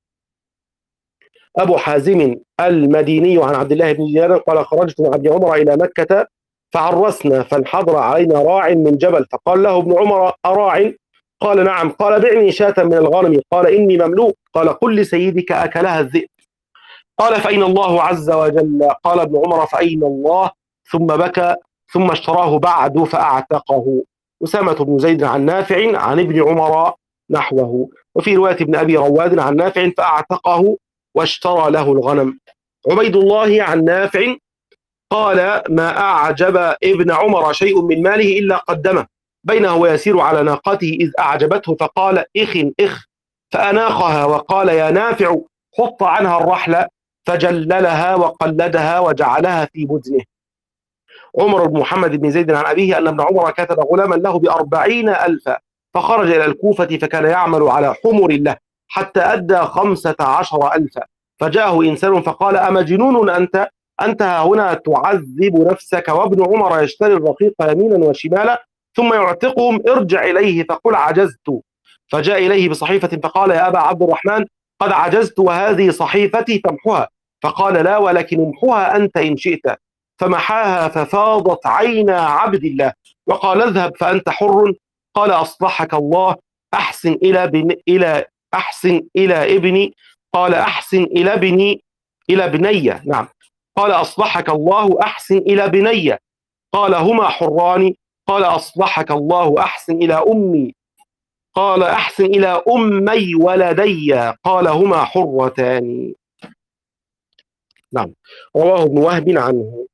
أبو حازم المديني عن عبد الله بن دينار قال خرجت مع ابن عمر إلى مكة فعرسنا فانحضر علينا راع من جبل فقال له ابن عمر أراع؟ قال نعم. قال بعني شاة من الغنم. قال إني مملوك. قال قل لسيدك أكلها الذئب. قال فأين الله عز وجل؟ قال ابن عمر فأين الله؟ ثم بكى ثم اشتراه بعد فأعتقه. أسامة بن زيد عن نافع عن ابن عمر نحوه. وفي رواية ابن أبي رواد عن نافع فأعتقه واشترى له الغنم. عبيد الله عن نافع قال ما أعجب ابن عمر شيء من ماله إلا قدمه بينه ويسير على ناقته إذ أعجبته فقال إخ إخ فأناخها وقال يا نافع حط عنها الرحلة فجللها وقلدها وجعلها في بدنه. عمر بن محمد بن زيد عن أبيه أن ابن عمر كتب غلاما له بأربعين ألفا فخرج إلى الكوفة فكان يعمل على حمر له حتى أدى خمسة عشر ألفا فجاءه إنسان فقال أمجنون أنت أنت هنا تعذب نفسك وابن عمر يشتري الرقيق يمينا وشمالا ثم يعتقهم ارجع إليه فقل عجزت. فجاء إليه بصحيفة فقال يا أبا عبد الرحمن قد عجزت وهذه صحيفتي فامحها. فقال لا ولكن امحها أنت إن شئت. فمحاها ففاضت عينا عبد الله وقال اذهب فأنت حر. قال أصلحك الله أحسن إلى بن إلى أحسن إلى ابني. قال أحسن إلى ابني إلى بني. نعم. قال أصلحك الله أحسن إلى بني. قال هما حران. قال أصلحك الله أحسن إلى أمي. قال أحسن إلى أمي ولدي. قال هما حرتان. نعم. رواه ابن وهب عنه.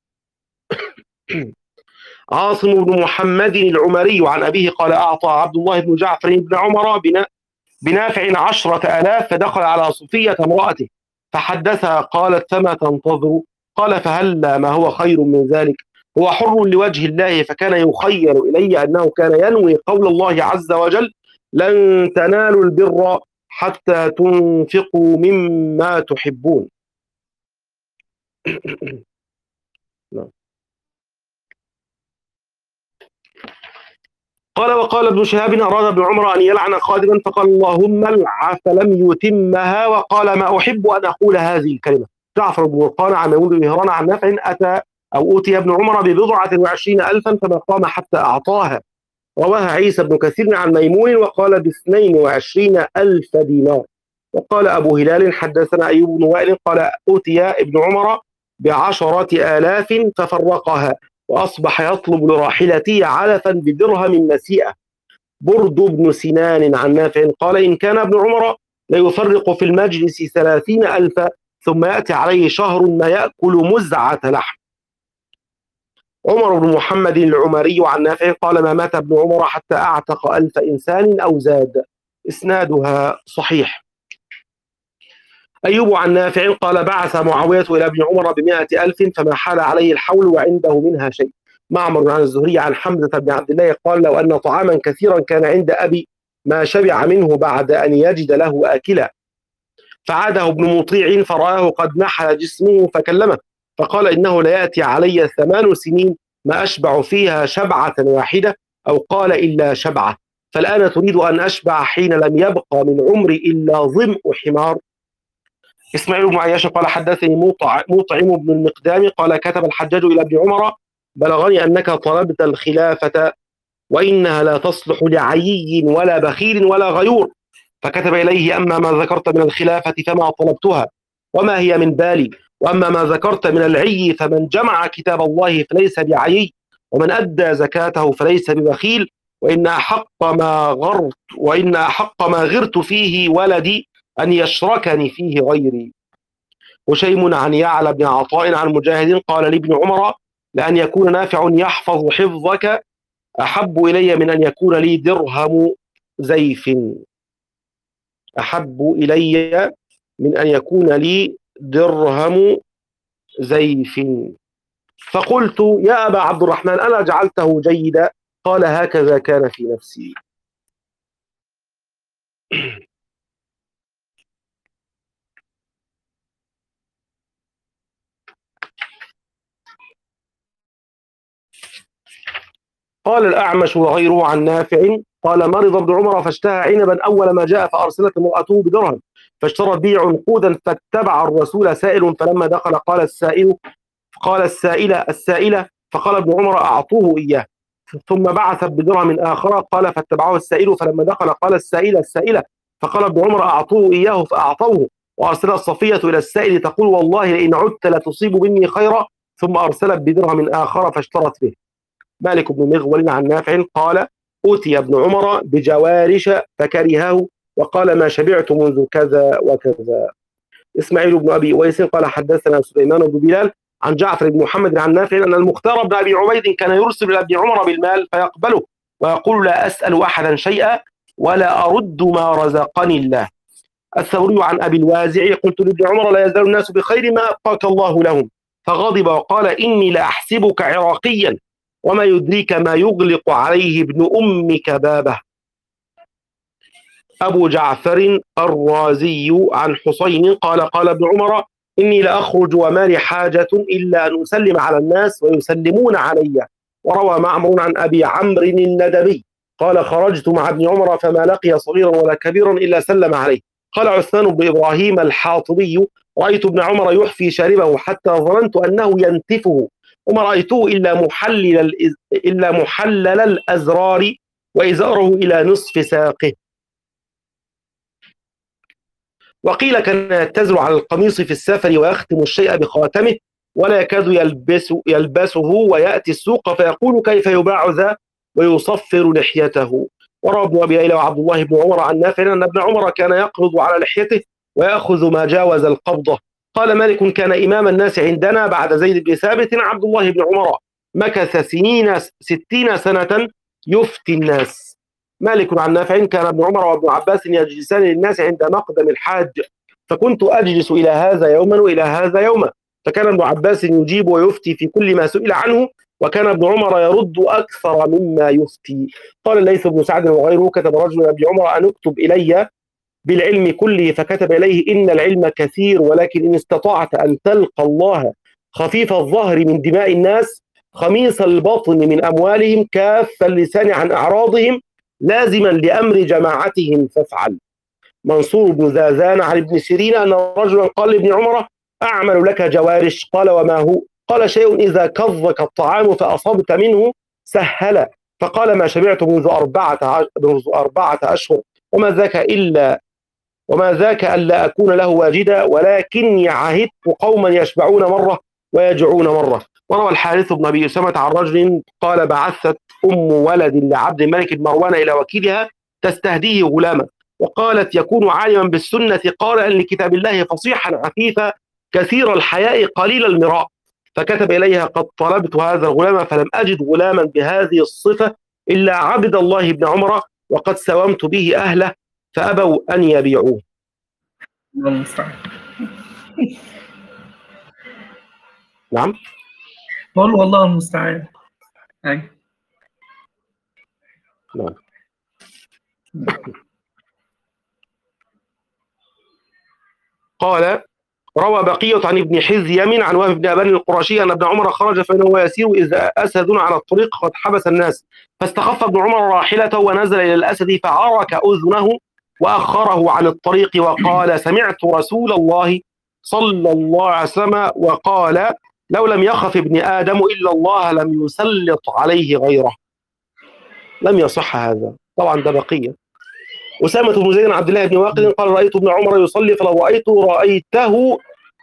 عاصم بن محمد العمري عن أبيه قال أعطى عبد الله بن جعفر بن عمر بنافع عشرة آلاف فدخل على صفية امرأته فحدثها قالت فما تنتظر؟ قال فهلا ما هو خير من ذلك؟ هو حر لوجه الله. فكان يخيل إلي أنه كان ينوي قول الله عز وجل لن تنالوا البر حتى تنفقوا مما تحبون. قال وقال ابن شهاب أراد ابن عمر أن يلعن خادما فقال اللهم الع فلم يتمها وقال ما أحب أن أقول هذه الكلمة. جعفر بن برقان عن ميمون بن مهران عن نافع أتى أو أوتي ابن عمر ببضعة وعشرين ألفا فما قام حتى أعطاها. رواها عيسى بن كثير عن ميمون وقال باثنين وعشرين ألف دينار. وقال أبو هلال حدثنا أيوب بن وائل قال أوتي ابن عمر بعشرة آلاف ففرقها وأصبح يطلب لراحلتي علفا بدرهم مسيئة. برد بن سنان عن نافع قال إن كان ابن عمر ليفرق في المجلس ثلاثين ألفا ثم يأتي عليه شهر ما يأكل مزعة لحم. عمر بن محمد العمري عن نافع قال ما مات ابن عمر حتى أعتق ألف إنسان أو زاد. إسنادها صحيح. أيوب عن نافع قال بعث معاوية إلى ابن عمر بمائة ألف فما حال عليه الحول وعنده منها شيء معمر عن الزهري عن حمزة بن عبد الله قال: لو أن طعاما كثيرا كان عند أبي ما شبع منه بعد أن يجد له آكلا. فعاده ابن مطيع فرآه قد نحل جسمه فكلمه فقال: إنه ليأتي علي ثمان سنين ما أشبع فيها شبعة واحدة، أو قال إلا شبعة، فالآن تريد أن أشبع حين لم يبقى من عمري إلا ظمء حمار. إسماعيل بن عياش قال: حدثني مطع- مطعم بن المقدام قال: كتب الحجاج إلى ابن عمر: بلغني أنك طلبت الخلافة وإنها لا تصلح لعيي ولا بخيل ولا غيور. فكتب إليه: أما ما ذكرت من الخلافة فما طلبتها وما هي من بالي، وأما ما ذكرت من العي فمن جمع كتاب الله فليس بعيي، ومن أدى زكاته فليس ببخيل، وإن أحق ما غرت وإن أحق ما غرت فيه ولدي أن يشركني فيه غيري. هشيم عن يعلى بن عطاء عن مجاهد قال لابن عمر: لأن يكون نافع يحفظ حفظك أحب إلي من أن يكون لي درهم زيف. أحب إلي من أن يكون لي درهم زيف. فقلت: يا أبا عبد الرحمن ألا جعلته جيدا؟ قال: هكذا كان في نفسي. قال الأعمش وغيره عن نافع قال: مرض ابن عمر فاشتهى عنبا أول ما جاء فأرسلت امرأته بدرهم فاشترت به عنقودا فاتبع الرسول سائل، فلما دخل قال السائل قال السائلة السائلة فقال ابن عمر: أعطوه إياه. ثم بعث بدرهم آخر قال فاتبعه السائل، فلما دخل قال السائلة السائلة فقال ابن عمر: أعطوه إياه، فأعطوه. وأرسلت صفية إلى السائل تقول: والله لئن عدت لتصيب مني خيرا، ثم أرسلت بدرهم آخر فاشترت به. مالك بن مغول عن نافع قال: أوتي ابن عمر بجوارش فكرهه وقال: ما شبعت منذ كذا وكذا. إسماعيل بن أبي أويس قال: حدثنا سليمان بن بلال عن جعفر بن محمد عن نافع أن المختار بن أبي عبيد كان يرسل إلى ابن عمر بالمال فيقبله ويقول: لا أسأل أحدا شيئا ولا أرد ما رزقني الله. الثوري عن أبي الوازع: قلت لابن عمر: لا يزال الناس بخير ما أبقاك الله لهم. فغضب وقال: إني لأحسبك عراقيا، وما يدريك ما يغلق عليه ابن أمك بابه. أبو جعفر الرازي عن حسين قال: قال ابن عمر: إني لأخرج وما لي حاجة إلا أن أسلم على الناس ويسلمون علي. وروى معمر عن أبي عمرو الندبي قال: خرجت مع ابن عمر فما لقي صغيرا ولا كبيرا إلا سلم عليه. قال عثمان بن إبراهيم الحاطبي: رأيت ابن عمر يحفي شاربه حتى ظننت أنه ينتفه، وما رأيته إلا محلل إلا محلل الأزرار وإزاره إلى نصف ساقه. وقيل كان يتزر على القميص في السفر ويختم الشيء بخاتمه ولا يكاد يلبس يلبسه، ويأتي السوق فيقول: كيف يباع ذا؟ ويصفر لحيته. وروى ابن أبي ليلى وعبد الله بن عمر عن نافع أن ابن عمر كان يقبض على لحيته ويأخذ ما جاوز القبضة. قال مالك: كان إمام الناس عندنا بعد زيد بن ثابت عبد الله بن عمر، مكث سنين ستين سنة يفتي الناس. مالك عن نافع: كان ابن عمر وابن عباس يجلسان للناس عند مقدم الحاج، فكنت أجلس إلى هذا يوما وإلى هذا يوما، فكان ابن عباس يجيب ويفتي في كل ما سئل عنه، وكان ابن عمر يرد أكثر مما يفتي. قال الليث بن سعد وغيره: كتب رجل ابن عمر أن اكتب إلي بالعلم كله، فكتب إليه: إن العلم كثير، ولكن إن استطعت أن تلقى الله خفيف الظهر من دماء الناس خميس البطن من أموالهم كاف اللسان عن أعراضهم لازما لأمر جماعتهم فافعل. منصور بن زازان عن ابن سيرين أن رجلا قال لابن عمر: أعمل لك جوارش. قال: وما هو؟ قال: شيء إذا كظك الطعام فأصبت منه سهل. فقال: ما شبعت منذ أربعة منذ أربعة أشهر، وما ذاك إلا وما ذاك ألا أكون له واجدا، ولكني عهدت قوما يشبعون مرة ويجوعون مرة. وروى الحارث بن أبي أسامة عن رجل قال: بعثت أم ولد لعبد الملك بن مروان إلى وكيلها تستهديه غلاما، وقالت: يكون عالما بالسنة قارئا لكتاب الله فصيحا عفيفا كثير الحياء قليل المراء. فكتب إليها: قد طلبت هذا الغلام فلم أجد غلاما بهذه الصفة إلا عبد الله بن عمر، وقد ساومت به أهله فأبوا أن يبيعوه. الله المستعان. نعم. قول والله المستعان. أي. نعم. قال روى بقية عن ابن حزيم عن وهب بن أبان القرشي أن ابن عمر خرج فإنه يسير إذا أسد على الطريق قد حبس الناس، فاستخف ابن عمر راحلته ونزل إلى الأسد فعرك أذنه وأخره عن الطريق وقال سمعت رسول الله صلى الله عليه وسلم وقال لو لم يخف ابن آدم إلا الله لم يسلط عليه غيره. لم يصح هذا طبعا، ده بقية. أسامة بن زيد عن عبد الله بن واقد قال رأيت ابن عمر يصلي فلو رأيته رأيته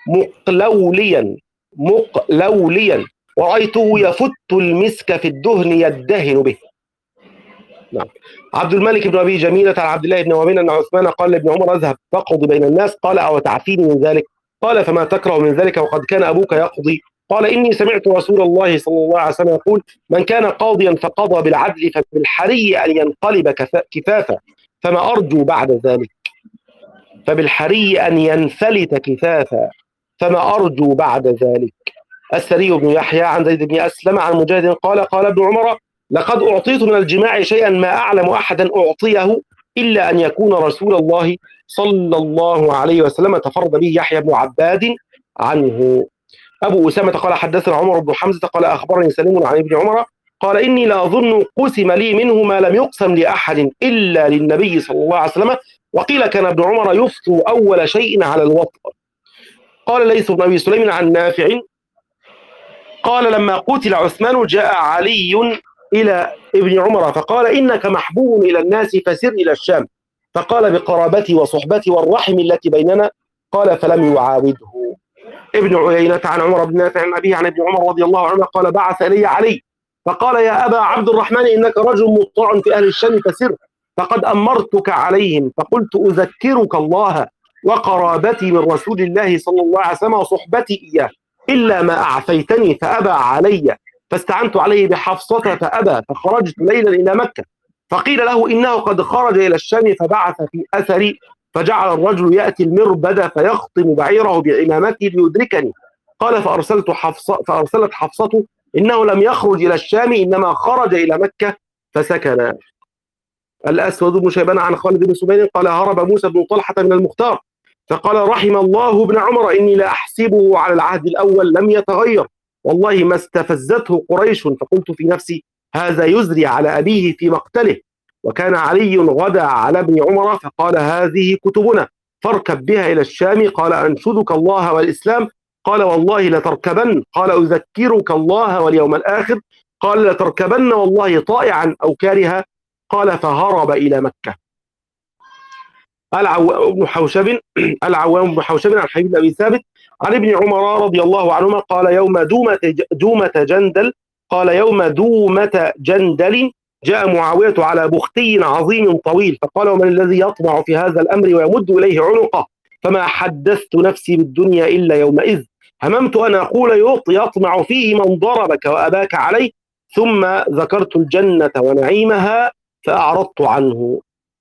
مقلوليا مقلوليا ورأيته يفت المسك في الدهن يدهن به. نعم. عبد الملك بن أبي جميلة عن عبد الله بن وابين أن عثمان قال لابن عمر اذهب فاقض بين الناس. قال أو تعفيني من ذلك؟ قال فما تكره من ذلك وقد كان أبوك يقضي؟ قال إني سمعت رسول الله صلى الله عليه وسلم يقول من كان قاضيا فقضى بالعدل فبالحري أن ينقلب كفافا فما أرجو بعد ذلك فبالحري أن ينفلت كفافا فما أرجو بعد ذلك. السري بن يحيى عن زيد بن أسلم عن مجاهد قال قال ابن عمر لقد أعطيت من الجماع شيئا ما أعلم أحدا أعطيه إلا أن يكون رسول الله صلى الله عليه وسلم تفرد به يحيى بن عباد عنه. أبو أسامة قال حدثنا عمر بن حمزة قال أخبرني سليم عن ابن عمر قال إني لأظن قسم لي منه ما لم يقسم لأحد إلا للنبي صلى الله عليه وسلم. وقيل كان ابن عمر يفطر أول شيء على الوطء. قال ليث بن أبي سليم عن نافع قال لما قتل عثمان جاء علي إلى ابن عمر فقال إنك محبوب إلى الناس فسر إلى الشام. فقال بقرابتي وصحبتي والرحم التي بيننا. قال فلم يعاوده. ابن عيينة عن عمر بن نافع عن أبيه عن ابن عمر رضي الله عنه قال بعث إلي علي فقال يا أبا عبد الرحمن إنك رجل مطاع في أهل الشام فسر فقد أمرتك عليهم. فقلت أذكرك الله وقرابتي من رسول الله صلى الله عليه وسلم وصحبتي إياه إلا ما أعفيتني فأبى علي فاستعنت عليه بحفصة فأبى فخرجت ليلا إلى مكة فقيل له إنه قد خرج إلى الشام فبعث في أثري فجعل الرجل يأتي المربد فيخطم بعيره بعمامته ليدركني. قال فأرسلت حفصة فأرسلت حفصة إنه لم يخرج إلى الشام إنما خرج إلى مكة فسكن. الأسود بن شيبان عن خالد بن سبيل قال هرب موسى بن طلحة من المختار فقال رحم الله ابن عمر إني لا أحسبه على العهد الأول لم يتغير والله ما استفزته قريش. فقلت في نفسي هذا يزري على أبيه في مقتله. وكان علي غدا على ابن عمر فقال هذه كتبنا فاركب بها إلى الشام. قال أنشدك الله والإسلام. قال والله لتركبن. قال أذكرك الله واليوم الآخر. قال لتركبن والله طائعا أو كارها. قال فهرب إلى مكة. العوام بن حوشب العوام بن حوشب عن حبيب أبي ثابت عن ابن عمر رضي الله عنهما قال يوم دومة دومة جندل قال يوم دومة جندل جاء معاوية على بختي عظيم طويل فقال ومن الذي يطمع في هذا الأمر ويمد إليه عنقه فما حدثت نفسي بالدنيا إلا يومئذ هممت أن أقول يطمع فيه من ضربك وأباك عليه ثم ذكرت الجنة ونعيمها فأعرضت عنه.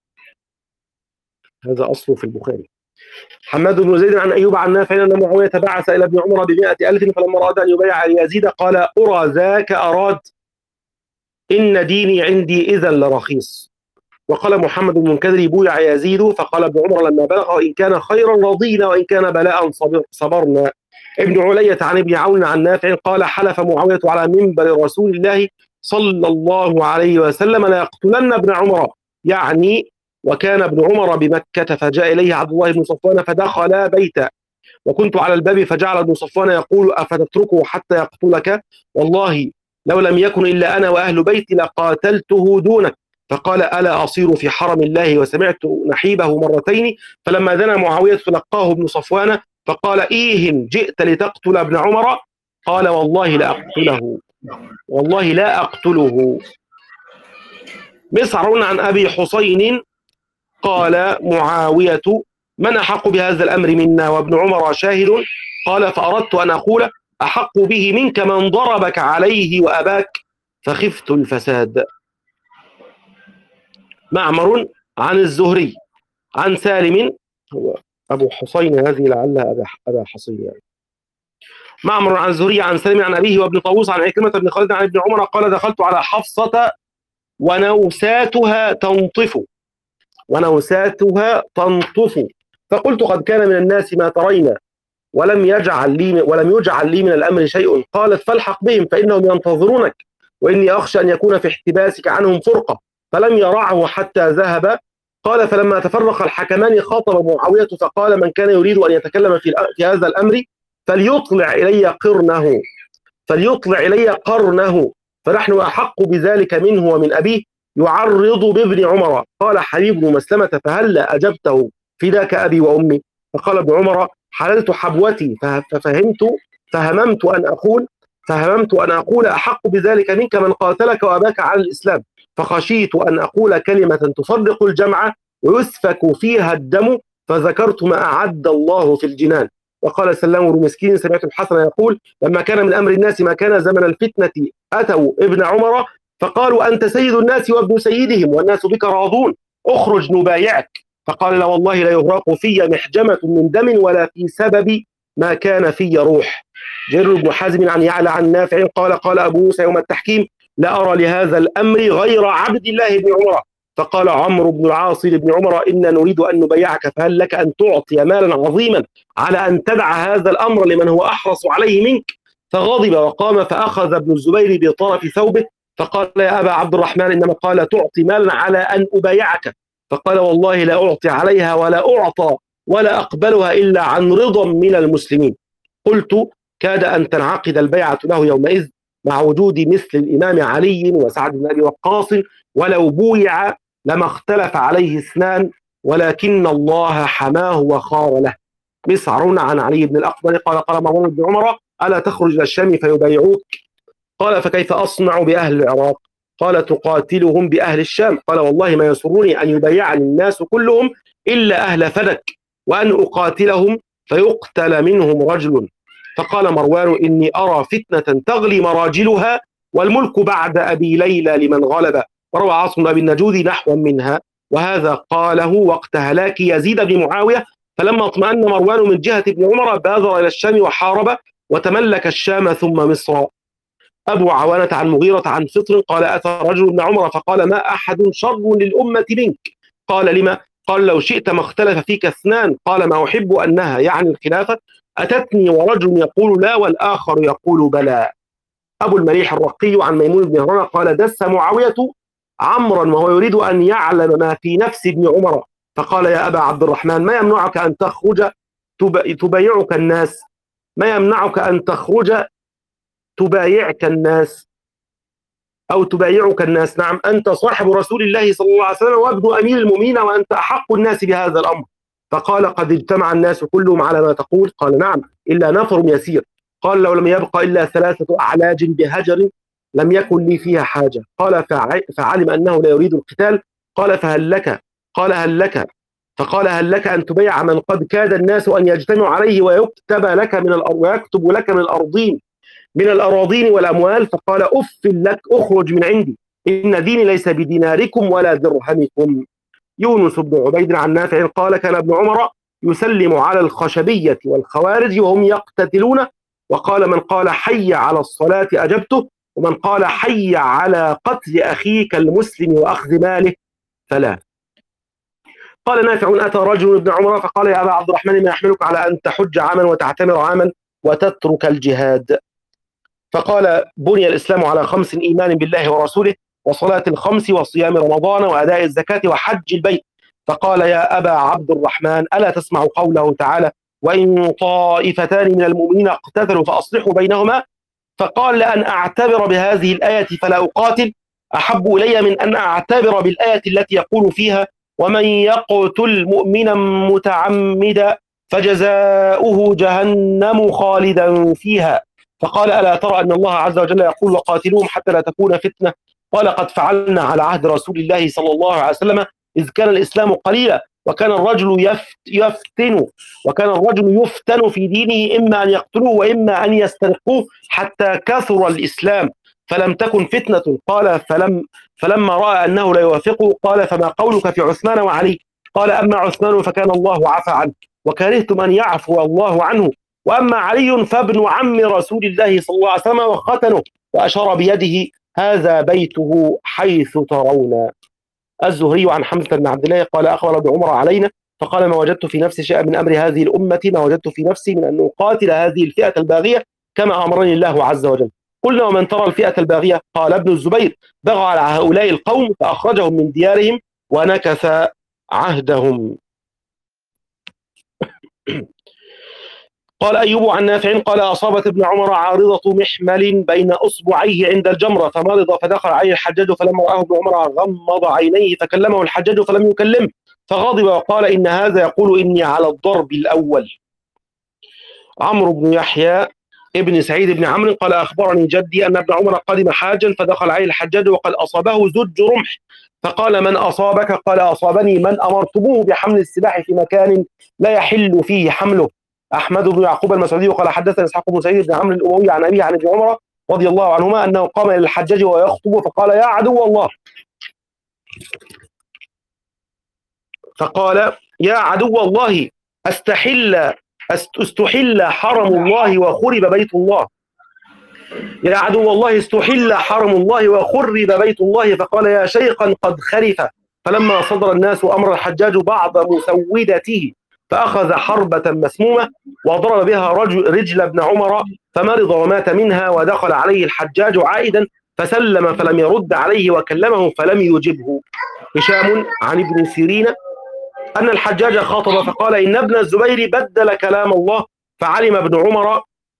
هذا أصله في البخاري. حماد بن زيد عن أيوب عن نافع أن معاوية بعث إلى ابن عمر بمائة ألف فلما أراد أن يبايع يزيد قال أرى ذاك أراد إن ديني عندي إذا لرخيص. وقال محمد بن المنكدر بويع يزيد فقال ابن عمر لما بلغ إن كان خيرا رضينا وإن كان بلاء صبر صبرنا. ابن علية عن ابن عون عن نافع قال حلف معاوية على منبر رسول الله صلى الله عليه وسلم لا يقتلن ابن عمر يعني وكان ابن عمر بمكة فجاء إليه عبد الله بن صفوان فدخل بيته وكنت على الباب فجعل ابن صفوان يقول أفتتركه حتى يقتلك والله لو لم يكن إلا أنا وأهل بيتي لقاتلته دونك. فقال ألا أصير في حرم الله وسمعت نحيبه مرتين فلما دنا معاوية فلقاه ابن صفوان فقال إيه جئت لتقتل ابن عمر قال والله لا أقتله والله لا أقتله. مسعر عن أبي حسين قال معاوية من أحق بهذا الأمر منا وابن عمر شاهد قال فأردت أن أقول أحق به منك من ضربك عليه وأباك فخفت الفساد. معمر عن الزهري عن سالم هو أبو حسين هذه لعلها أبا حصين يعني. معمر عن الزهري عن سالم عن أبيه وابن طاووس عن عكرمة بن خالد عن ابن عمر قال دخلت على حفصة ونوساتها تنطف ونوساتها تنطف فقلت قد كان من الناس ما ترين ولم يجعل لي ولم يجعل لي من الأمر شيء. قالت فالحق بهم فإنهم ينتظرونك وإني أخشى أن يكون في احتباسك عنهم فرقة. فلم يرعه حتى ذهب. قال فلما تفرق الحكمان خاطب معاوية فقال من كان يريد أن يتكلم في, في هذا الأمر فليطلع إلي قرنه فليطلع إلي قرنه فنحن أحق بذلك منه ومن أبيه يعرض بابن عمر. قال حبيب بن مسلمة فهل أجبته فداك أبي وأمي؟ فقال ابن عمر حللت حبوتي ففهمت فهممت أن أقول فهممت أن أقول أحق بذلك منك من قاتلك وأباك على الإسلام فخشيت أن أقول كلمة تفرق الجمع ويسفك فيها الدم فذكرت ما أعد الله في الجنان. وقال سلام بن مسكين سمعت الحسن يقول لما كان من أمر الناس ما كان زمن الفتنة أتوا ابن عمر فقالوا أنت سيد الناس وابن سيدهم والناس بك راضون اخرج نبايعك. فقال لا والله لا يهراق في محجمة من دم ولا في سبب ما كان في روح. جرير بن حازم عن يعلى عن نافع قال قال أبو موسى يوم التحكيم لا أرى لهذا الأمر غير عبد الله بن عمر. فقال عمرو بن العاص لابن عمر إن نريد أن نبايعك فهل لك أن تعطي مالا عظيما على أن تدع هذا الأمر لمن هو أحرص عليه منك؟ فغضب وقام فأخذ ابن الزبير بطرف ثوبه فقال يا أبا عبد الرحمن إنما قال تعطي مالا على أن أبايعك. فقال والله لا أعطي عليها ولا أعطى ولا أقبلها إلا عن رضا من المسلمين. قلت كاد أن تنعقد البيعة له يومئذ مع وجود مثل الإمام علي وسعد بن أبي وقاص ولو بويع لما اختلف عليه اثنان ولكن الله حماه وخار له. مسعر عن علي بن الأقبل قال قال مروان بن عمر ألا تخرج إلى الشام فيبايعوك؟ قال فكيف أصنع بأهل العراق؟ قال تقاتلهم بأهل الشام. قال والله ما يسرني أن يبايعني الناس كلهم إلا أهل فدك وأن أقاتلهم فيقتل منهم رجل. فقال مروان إني أرى فتنة تغلي مراجلها والملك بعد أبي ليلى لمن غلب. وروى عاصم بن أبي النجود نحوا منها وهذا قاله وقت هلاك يزيد بن معاوية. فلما اطمأن مروان من جهة ابن عمر بادر إلى الشام وحارب وتملك الشام ثم مصر. أبو عوانة عن مغيرة عن فطر قال أتى رجل ابن عمر فقال ما أحد شر للأمة منك؟ قال لما؟ قال لو شئت ما اختلف فيك اثنان. قال ما أحب أنها يعني الخلافة أتتني ورجل يقول لا والآخر يقول بلى. أبو المليح الرقي عن ميمون بن هران قال دس معاوية عمرا وهو يريد أن يعلم ما في نفس ابن عمر فقال يا أبا عبد الرحمن ما يمنعك أن تخرج تبايعك الناس ما يمنعك أن تخرج تبايعك الناس أو تبايعك الناس نعم أنت صاحب رسول الله صلى الله عليه وسلم وابن أمير المؤمنين وأنت أحق الناس بهذا الأمر. فقال قد اجتمع الناس كلهم على ما تقول؟ قال نعم إلا نفر يسير. قال لو لم يبق إلا ثلاثة أعلاج بهجر لم يكن لي فيها حاجة. قال فعلم أنه لا يريد القتال. قال فهل لك قال هل لك فقال هل لك أن تبيع من قد كاد الناس أن يجتمعوا عليه ويكتب لك من الأرض ويكتب لك من الأرضين من الأراضين والأموال؟ فقال أف لك أخرج من عندي إن ديني ليس بديناركم ولا درهمكم. يونس بن عبيد عن نافع قال كان ابن عمر يسلم على الخشبية والخوارج وهم يقتتلون وقال من قال حي على الصلاة أجبته ومن قال حي على قتل أخيك المسلم وأخذ ماله فلا. قال نافع أتى رجل ابن عمر فقال يا أبا عبد الرحمن ما يحملك على أن تحج عاما وتعتمر عاما وتترك الجهاد؟ فقال بني الإسلام على خمس إيمان بالله ورسوله وصلاة الخمس وصيام رمضان وأداء الزكاة وحج البيت. فقال يا أبا عبد الرحمن ألا تسمع قوله تعالى وإن طائفتان من المؤمنين اقتتلوا فأصلحوا بينهما؟ فقال لأن أعتبر بهذه الآية فلا أقاتل أحب إلي من أن أعتبر بالآية التي يقول فيها ومن يقتل مؤمنا متعمدا فجزاؤه جهنم خالدا فيها. فقال ألا ترى أن الله عز وجل يقول وقاتلوهم حتى لا تكون فتنة؟ قال قد فعلنا على عهد رسول الله صلى الله عليه وسلم إذ كان الإسلام قليلا وكان الرجل يفتن وكان الرجل يفتن في دينه إما أن يقتلوه وإما أن يسترقوه حتى كثر الإسلام فلم تكن فتنة. قال فلم فلما رأى أنه لا يوافقه قال فما قولك في عثمان وعلي؟ قال أما عثمان فكان الله عفى عنه وكرهتم أن يعفو الله عنه وأما علي فابن عم رسول الله صلى الله عليه وسلم وختنه، وأشار بيده هذا بيته حيث ترون. الزهري عن حمزة بن عبد الله قال أخبر ابن عمر علينا فقال ما وجدت في نفسي شيئا من أمر هذه الأمة ما وجدت في نفسي من أن أقاتل هذه الفئة الباغية كما أمرني الله عز وجل. قلنا ومن ترى الفئة الباغية؟ قال ابن الزبير بغى على هؤلاء القوم فأخرجهم من ديارهم ونكث عهدهم. قال أيوب عن نافع قال أصابت ابن عمر عارضة محمل بين أصبعيه عند الجمرة فمرض فدخل عليه الحجاج فلما رآه ابن عمر غمض عينيه فكلمه الحجاج فلم يكلمه فغضب وقال إن هذا يقول إني على الضرب الأول. عمرو بن يحيى ابن سعيد بن عمرو قال أخبرني جدي أن ابن عمر قدم حاجا فدخل عليه الحجاج وقد أصابه زج رمح فقال من أصابك؟ قال أصابني من أمرتموه بحمل السلاح في مكان لا يحل فيه حمله. أحمد بن يعقوب المسعودي قال حدثنا إسحاق بن سعيد بن عمرو الأموي عن أبيه عن ابن عمر رضي الله عنهما أنه قام إلى الحجاج ويخطب فقال يا عدو الله فقال يا عدو الله استحل استحل حرم الله وخرب بيت الله يا عدو الله استحل حرم الله وخرب بيت الله فقال يا شيخا قد خرف. فلما صدر الناس أمر الحجاج بعض مسودته فأخذ حربة مسمومة وضرب بها رجل رجل ابن عمر فمرض ومات منها ودخل عليه الحجاج عائدا فسلم فلم يرد عليه وكلمه فلم يجبه. هشام عن ابن سيرين أن الحجاج خاطب فقال إن ابن الزبير بدل كلام الله فعلم ابن عمر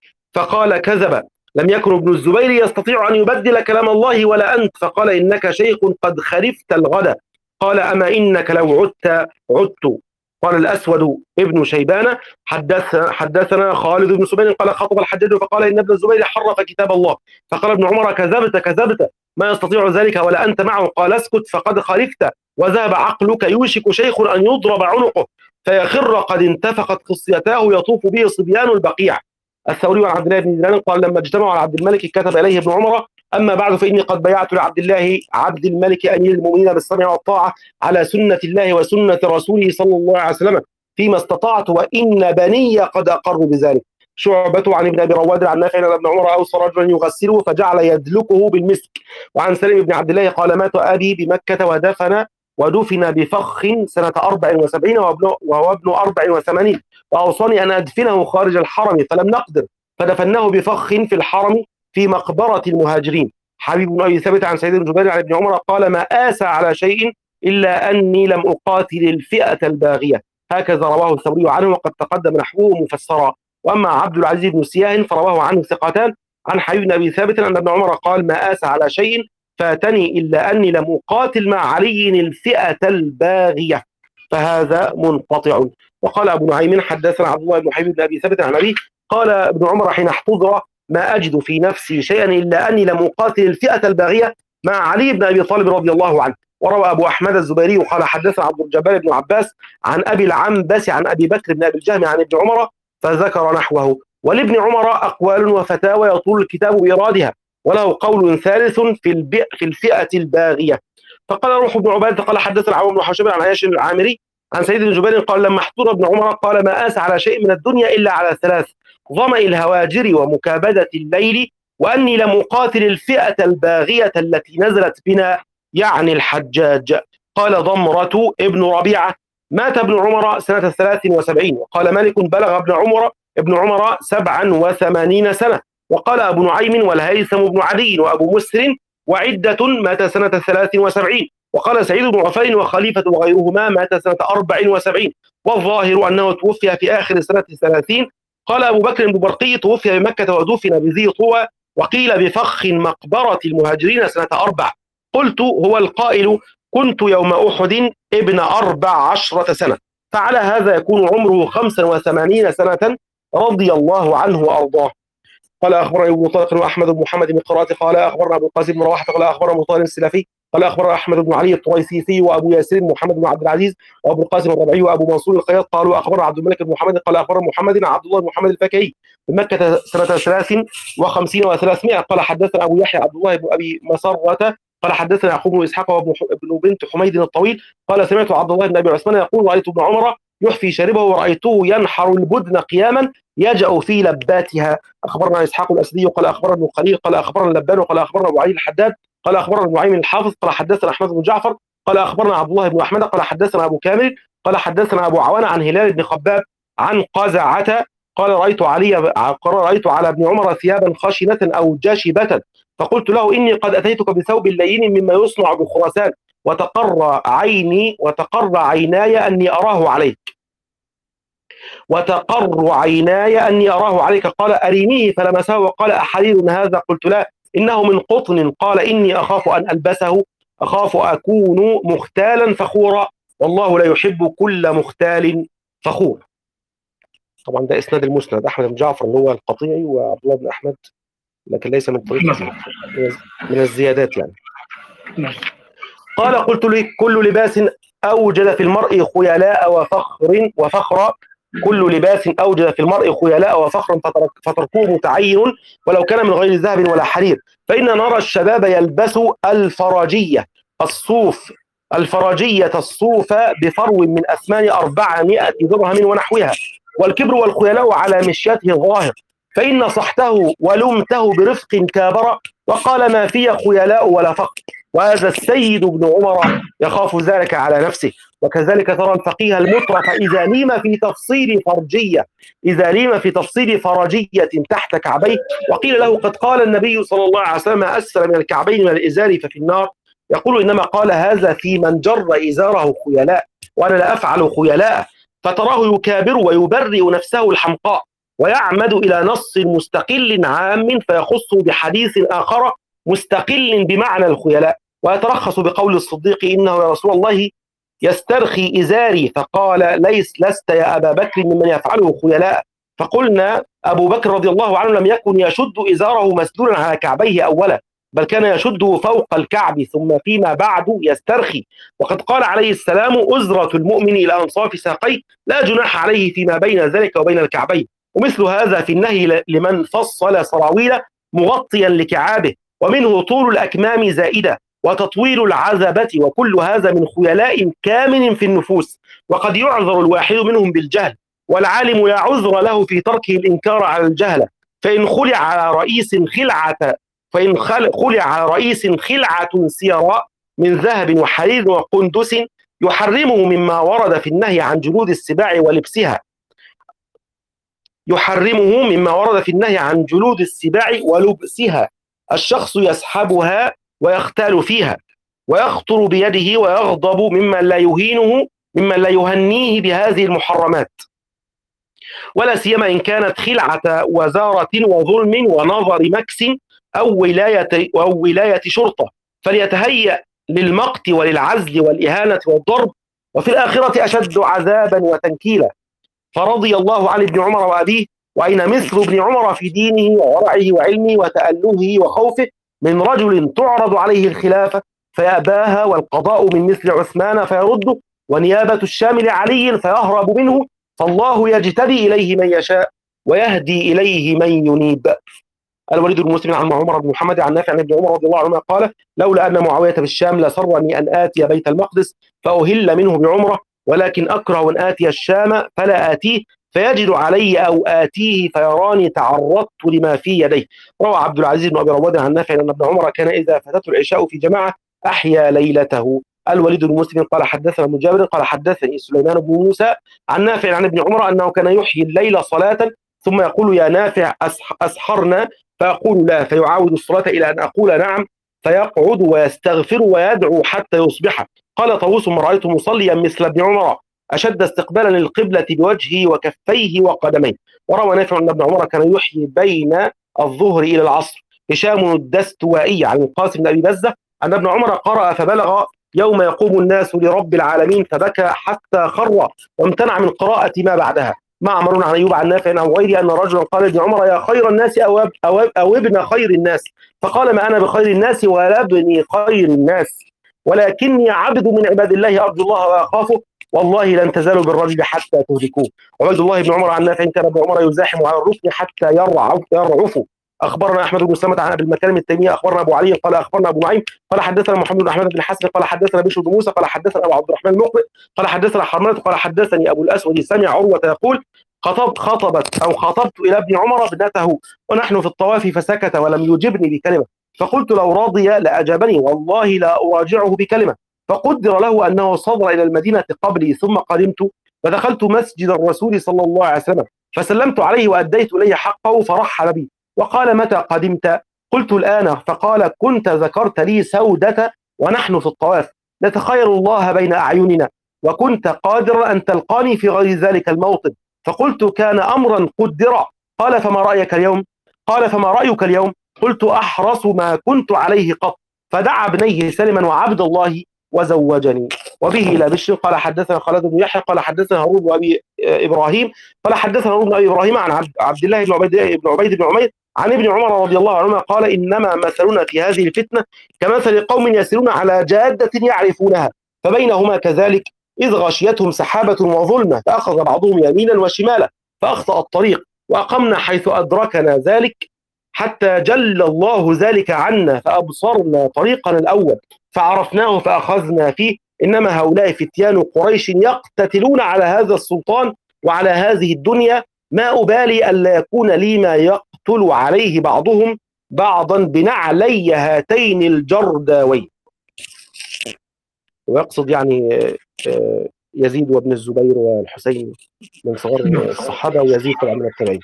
فقال كذب لم يكن ابن الزبير يستطيع أن يبدل كلام الله ولا أنت فقال إنك شيخ قد خرفت الغد قال أما إنك لو عدت عدت. قال الأسود ابن شيبان حدث حدثنا خالد بن سبيل قال خطب الحجاج فقال إن ابن الزبير حرف كتاب الله فقال ابن عمر كذبت كذبت ما يستطيع ذلك ولا أنت معه قال اسكت فقد خرفت وذهب عقلك يوشك شيخ أن يضرب عنقه فيخر قد انتفخت خصيتاه يطوف به صبيان البقيع. الثوري عن عبد الله بن دينار قال لما اجتمعوا على عبد الملك كتب إليه ابن عمر أما بعد فإني قد بيعت لعبد الله عبد الملك أمير المؤمنين بالسمع والطاعة على سنة الله وسنة رسوله صلى الله عليه وسلم فيما استطعت وإن بني قد أقروا بذلك. شعبة عن ابن أبي رواد عن نافع أن ابن عمر أوصى رجلا يغسله فجعل يدلكه بالمسك. وعن سليم بن عبد الله قال مات أبي بمكة ودفن ودفن بفخ سنة أربع وسبعين وهو ابن أربع وثمانين وأوصاني أن أدفنه خارج الحرم فلم نقدر فدفناه بفخ في الحرم في مقبرة المهاجرين. حبيب بن أبي ثابت عن سعيد بن جبير عن ابن عمر قال ما آسى على شيء إلا أني لم أقاتل الفئة الباغية. هكذا رواه الثوري عنه وقد تقدم نحوه مفسرا. وأما عبد العزيز بن سياه فرواه عنه ثقتان عن حبيب بن أبي ثابت أن ابن عمر قال ما آسى على شيء فاتني إلا أني لم أقاتل مع علي الفئة الباغية فهذا منقطع. وقال أبو نعيم حدثنا عبد الله بن حبيب بن أبي ثابت عن أبيه قال ابن عمر حين احتضر ما أجد في نفسي شيئا إلا أني لم أقاتل الفئة الباغية مع علي بن أبي طالب رضي الله عنه. وروى أبو أحمد الزبيري قال حدثنا عبد الجبار بن عباس عن أبي العنبس عن أبي بكر بن أبي الجهم عن ابن عمر فذكر نحوه. ولابن عمر أقوال وفتاوى يطول الكتاب بإرادها وله قول ثالث في, في الفئة الباغية. فقال روح بن عبادة قال حدثنا عوام بن حشب عن عياش العامري عن سيد بن جبير قال لما احتضر ابن عمر قال ما آس على شيء من الدنيا إلا على ثلاث ظمأ الهواجر ومكابدة الليل وأني لم أقاتل الفئة الباغية التي نزلت بنا يعني الحجاج. قال ضمرة ابن ربيعة مات ابن عمر سنة ثلاث وسبعين. وقال مالك بلغ ابن عمر ابن عمر سبعا وثمانين سنة. وقال أبو نعيم والهيثم بن عدي وأبو مسر وعدة مات سنة ثلاث وسبعين. وقال سعيد بن عفير وخليفة وغيرهما مات سنة أربع وسبعين. والظاهر أنه توفي في آخر سنة ثلاثين. قال أبو بكر بن برقي توفي بمكة ودفن بذي طوى وقيل بفخ مقبرة المهاجرين سنة أربع. قلت هو القائل كنت يوم أحد ابن أربع عشرة سنة فعلى هذا يكون عمره خمسا وثمانين سنة رضي الله عنه وأرضاه. قال أخبرنا ابن طارق وأحمد بن محمد بن قرات قال أخبرنا أبو القاسم بن رواحة قال أخبرنا أبو طارق السلفي قال أخبرنا أحمد بن علي الطويسيسي وأبو ياسر محمد بن عبد العزيز وأبو القاسم الربيعي وأبو منصور الخياط قالوا أخبرنا عبد الملك بن محمد قال أخبرنا محمد عبد الله بن محمد الفكهي بمكة سنة ثلاث وخمسين وثلاثمائة قال حدثنا أبو يحيى عبد الله بن أبي مسرة قال حدثنا يعقوب بن إسحاق وابن بنت حميد الطويل قال سمعت عبد الله بن أبي عثمان يقول رأيت ابن عمر يحفي شاربه ورأيته ينحر البدن قياما يجأ في لباتها. أخبرنا إسحاق الأسدي قال أخبرنا ابن خليل قال أخبرنا اللبان قال أخبرنا أبو علي الحداد قال أخبرنا نعيم الحافظ قال حدثنا أحمد بن جعفر قال أخبرنا عبد الله بن أحمد قال حدثنا أبو كامل قال حدثنا أبو عوانة عن هلال بن خباب عن قزعة قال رأيت علي قال رأيت على ابن عمر ثيابا خشنة أو جشبة فقلت له إني قد أتيتك بثوب لين مما يصنع بخراسان وتقر عيني وتقر عيناي أني أراه عليك وتقر عيناي أني أراه عليك قال أرينيه فلمسه وقال أحرير هذا قلت لا إنه من قطن قال إني أخاف أن ألبسه أخاف أكون مختالا فخورا والله لا يحب كل مختال فخور. طبعا ده إسناد المسند أحمد بن جعفر اللي هو القطيعي وعبد الله بن أحمد لكن ليس من طريق من الزيادات يعني. قال قلت لي كل لباس أوجد في المرء خيلاء وفخر وفخرا كل لباس أوجد في المرء خيلاء وفخرا فتركوه متعين ولو كان من غير ذهب ولا حرير فإن نرى الشباب يلبس الفراجية الصوف الفراجية الصوف بفرو من أثمان أربعمائة درهم ونحوها والكبر والخيلاء على مشيته الظاهر فإن نصحته ولمته برفق كابر وقال ما في خيلاء ولا فقر وهذا السيد ابن عمر يخاف ذلك على نفسه. وكذلك ترى الفقيه المطرف إذا ليم في تفصيل فرجية إذا ليم في تفصيل فرجية تحت كعبيه وقيل له قد قال النبي صلى الله عليه وسلم أسفل من الكعبين من الإزار ففي النار يقول إنما قال هذا في من جر إزاره خيلاء وأنا لا أفعل خيلاء فتراه يكابر ويبرئ نفسه الحمقاء ويعمد إلى نص مستقل عام فيخصه بحديث آخر مستقل بمعنى الخيلاء ويترخص بقول الصديق إنه يا رسول الله يسترخي إزاري فقال ليس لست يا أبا بكر ممن يفعله خيلاء فقلنا أبو بكر رضي الله عنه لم يكن يشد إزاره مسدولا على كعبيه أولا بل كان يشده فوق الكعب ثم فيما بعد يسترخي وقد قال عليه السلام أزرة المؤمن إلى أنصاف ساقيه لا جناح عليه فيما بين ذلك وبين الكعبين ومثل هذا في النهي لمن فصل سراويل مغطيا لكعابه ومنه طول الأكمام زائدة وتطويل العزبة وكل هذا من خيلاء كامن في النفوس وقد يعذر الواحد منهم بالجهل والعالم لا عذر له في تركه الإنكار على الجهل فإن خلع على رئيس خلعة فإن خلع على رئيس خلعة سيراء من ذهب وحرير وقندس يحرمه مما ورد في النهي عن جلود السباع ولبسها يحرمه مما ورد في النهي عن جلود السباع ولبسها الشخص يسحبها ويختال فيها ويخطر بيده ويغضب ممن لا يهينه ممن لا يهنيه بهذه المحرمات ولا سيما إن كانت خلعة وزارة وظلم ونظر مكس أو ولاية أو ولاية شرطة فليتهيأ للمقت وللعزل والإهانة والضرب وفي الآخرة أشد عذابا وتنكيلا. فرضي الله عن ابن عمر وأبيه وأين مثل ابن عمر في دينه وورعه وعلمه وتألهه وخوفه من رجل تعرض عليه الخلافة فيأباها والقضاء من مثل عثمان فيرده ونيابة الشام لعلي فيهرب منه فالله يجتبي إليه من يشاء ويهدي إليه من ينيب. الوليد المسلم عن عمر بن محمد عن نافع عن ابن عمر رضي الله عنهما قال لولا أن معاوية بالشام لسرني أن آتي بيت المقدس فأهل منه بعمرة ولكن أكره أن آتي الشام فلا آتيه فيجد علي أو آتيه فيراني تعرضت لما في يديه. روى عبد العزيز بن أبي رواد عن نافع أن ابن عمر كان إذا فاتته العشاء في جماعة أحيا ليلته. الوليد المسلم قال حدثنا ابن جابر قال حدثني سليمان بن موسى عن نافع عن ابن عمر أنه كان يحيي الليل صلاة ثم يقول يا نافع أسحرنا فأقول لا فيعاود الصلاة إلى أن أقول نعم فيقعد ويستغفر ويدعو حتى يصبح. قال طاووس ما رأيت مصليا مثل ابن عمر أشد استقبالا للقبلة بوجهه وكفيه وقدميه. وروى نافع أن ابن عمر كان يحيي بين الظهر إلى العصر. هشام الدستوائي عن القاسم بن أبي بزة أن ابن عمر قرأ فبلغ يوم يقوم الناس لرب العالمين فبكى حتى خر وامتنع من قراءة ما بعدها. معمر عن أيوب عن نافع عن غيره أن رجلا قال لابن عمر يا خير الناس أو, أو, أو ابن خير الناس فقال ما أنا بخير الناس ولا ابن خير الناس ولكني عبد من عباد الله أرجو الله وأخافه والله لن تزالوا بالرجل حتى تهلكوه. عبد الله بن عمر عن نافع كان ابن عمر يزاحم على الركن حتى يرعف يرعف اخبرنا احمد بن سلمة عن ابي المكارم التيميه اخبرنا ابو علي قال اخبرنا ابو نعيم قال حدثنا محمد بن احمد بن حسن قال حدثنا بشر بن موسى قال حدثنا ابو عبد الرحمن المقرئ قال حدثنا حرمله قال حدثني ابو الاسود سمع عروه يقول خطب خطبت او خطبت الى ابن عمر ابنته ونحن في الطواف فسكت ولم يجبني بكلمه، فقلت لو رضي لاجابني والله لا اراجعه بكلمه، فقدر له انه صدر الى المدينه قبلي ثم قدمت فدخلت مسجد الرسول صلى الله عليه وسلم فسلمت عليه واديت اليه حقه فرحب بي وقال متى قدمت؟ قلت الآن، فقال كنت ذكرت لي سودة ونحن في الطواف نتخير الله بين أعيننا وكنت قادرا أن تلقاني في غير ذلك الموطن، فقلت كان أمرا قدرا. قال فما رأيك اليوم؟ قال فما رأيك اليوم؟ قلت أحرص ما كنت عليه قط، فدعا ابنيه سلما وعبد الله وزوجني. وبه إلى بشر قال حدثنا خالد بن يحيى قال حدثنا هارون بن أبي إبراهيم قال حدثنا هارون بن أبي إبراهيم عن عبد الله بن عبيد بن عبيد بن عمير عن ابن عمر رضي الله عنهما قال إنما مثلنا في هذه الفتنة كمثل قوم يسيرون على جادة يعرفونها فبينهما كذلك إذ غشيتهم سحابة وظلمة فأخذ بعضهم يمينا وشمالا فأخطأ الطريق وأقمنا حيث أدركنا ذلك حتى جل الله ذلك عنا فأبصرنا طريقنا الأول فعرفناه فأخذنا فيه إنما هؤلاء فتيان قريش يقتتلون على هذا السلطان وعلى هذه الدنيا ما أبالي ألا يكون لي ما يقتل عليه بعضهم بعضا بنعلي هاتين الجرداوين. ويقصد يعني يزيد وابن الزبير والحسين من صغار الصحابة ويزيد طبعا من التابعين.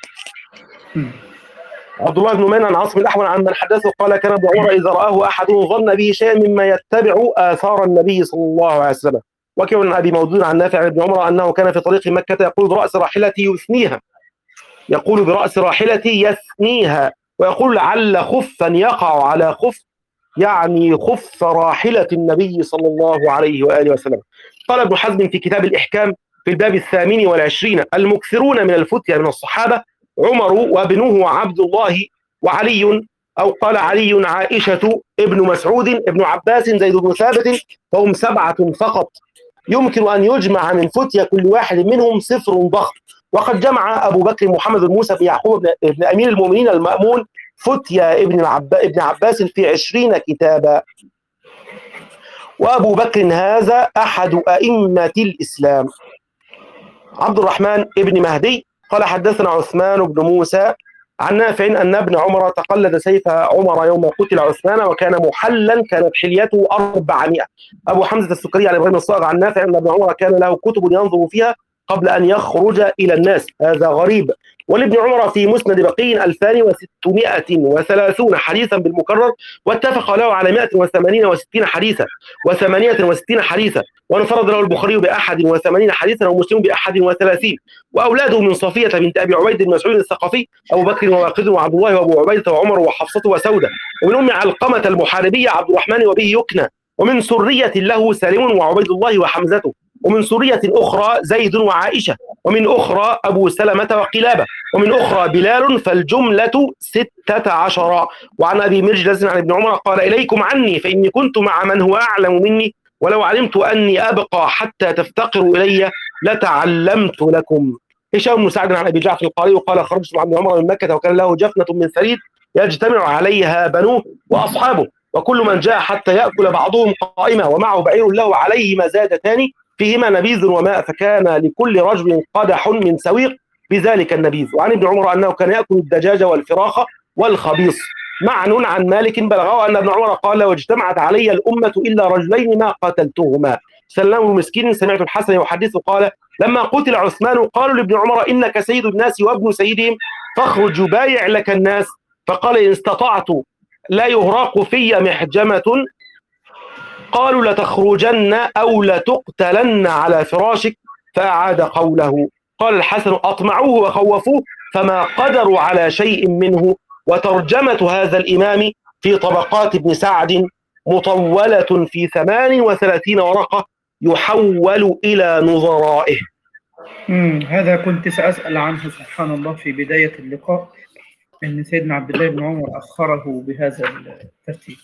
عبد الله بن مين عن عاصم الأحول عن من حدثه قال كان ابن عمر إذا رآه أحد ظن به شيئا مما يتبع آثار النبي صلى الله عليه وسلم. وكيع عن أبي مودود عن نافع بن عمر أنه كان في طريق مكة يقول برأس راحلتي يثنيها يقول برأس راحلتي يثنيها ويقول لعل خفا يقع على خف يعني خف راحلة النبي صلى الله عليه وآله وسلم. قال ابن حزم في كتاب الإحكام في الباب الثامن والعشرين المكثرون من الفتيا من الصحابة عمر وابنه عبد الله وعلي أو قال علي عائشة ابن مسعود ابن عباس زيد بن ثابت فهم سبعة فقط يمكن أن يجمع من فتيا كل واحد منهم صفر ضخم. وقد جمع أبو بكر محمد بن موسى بن يعقوب بن أمير المؤمنين المأمون فتيا ابن, العب... ابن عباس في عشرين كتابا. وأبو بكر هذا أحد أئمة الإسلام. عبد الرحمن ابن مهدي قال حدثنا عثمان بن موسى عن نافع أن ابن عمر تقلد سيف عمر يوم قتل عثمان وكان محلا كانت حليته أربعمائة. أبو حمزة السكري عن إبراهيم الصاغ عن نافع أن ابن عمر كان له كتب ينظر فيها قبل أن يخرج إلى الناس هذا غريب. ولابن عمر في مسند بقي ألفان وستمائة وثلاثين حديثا بالمكرر واتفق له على مائة وثمانين وستين حديثا وثمانية وستين حديثا وانفرد له البخاري بأحد وثمانين حديثا ومسلم بأحد وثلاثين. وأولاده من صفية بنت أبي عبيد بن مسعود الثقفي أبو بكر وواقد وعبد الله وأبو عبيدة وعمر وحفصة وسودة. ومن أم علقمة المحاربية عبد الرحمن وبه يكنى. ومن سرية له سالم وعبيد الله وحمزته. ومن سرية أخرى زيد وعائشة. ومن أخرى أبو سلمة وقلابة. ومن أخرى بلال فالجملة ستة عشر. وعن أبي مرجلس عن ابن عمر قال إليكم عني فإني كنت مع من هو أعلم مني ولو علمت أني أبقى حتى تفتقروا إلي لتعلمت لكم. هشام بن سعد عن أبي جعفر القاري قال خرجت مع ابن عمر من مكة وكان له جفنة من ثريد يجتمع عليها بنوه وأصحابه وكل من جاء حتى يأكل بعضهم قائمة ومعه بعير له عليه مزادتان فيهما نبيذ وماء فكان لكل رجل قدح من سويق بذلك النبيذ. وعن ابن عمر أنه كان يأكل الدجاج والفراخ والخبيص. معن عن مالك بلغه أن ابن عمر قال واجتمعت علي الأمة إلا رجلين ما قتلتهما سلام المسكين سمعت الحسن يحدث قال لما قتل عثمان قالوا لابن عمر إنك سيد الناس وابن سيدهم فاخرج بايع لك الناس فقال إن استطعت لا يهراق في محجمة قالوا لتخرجن أو لتقتلن على فراشك فأعاد قوله. قال الحسن أطمعوه وخوفوه فما قدروا على شيء منه. وترجمة هذا الإمام في طبقات ابن سعد مطولة في ثمان وثلاثين ورقة يحول إلى نظرائه. مم. هذا كنت سأسأل عنه سبحان الله في بداية اللقاء أن سيدنا عبد الله بن عمر أخره بهذا الترتيب.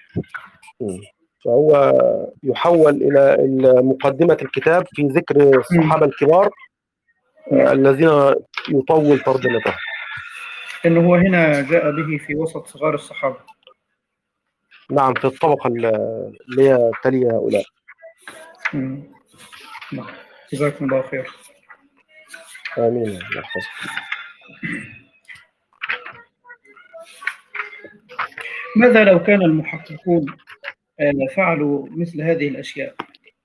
فهو يحول إلى مقدمة الكتاب في ذكر الصحابة الكبار الذين يطول ترجمتهم. إنه هو هنا جاء به في وسط صغار الصحابة. نعم، في الطبقة اللي هي تلي هؤلاء. مم. نعم، جزاكم الله خير. آمين. الله يحفظك. ماذا لو كان المحققون آه، فعلوا مثل هذه الأشياء؟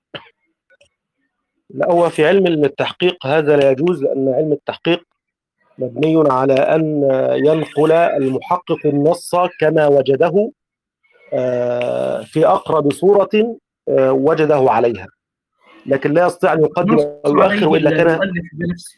لا، هو في علم التحقيق هذا لا يجوز، لأن علم التحقيق مبني على أن ينقل المحقق النص كما وجده آه، في أقرب صورة آه، وجده عليها، لكن لا يستطيع أن يقدم نص أو يؤخر، عليه وإلا كان المؤلف بنفسه.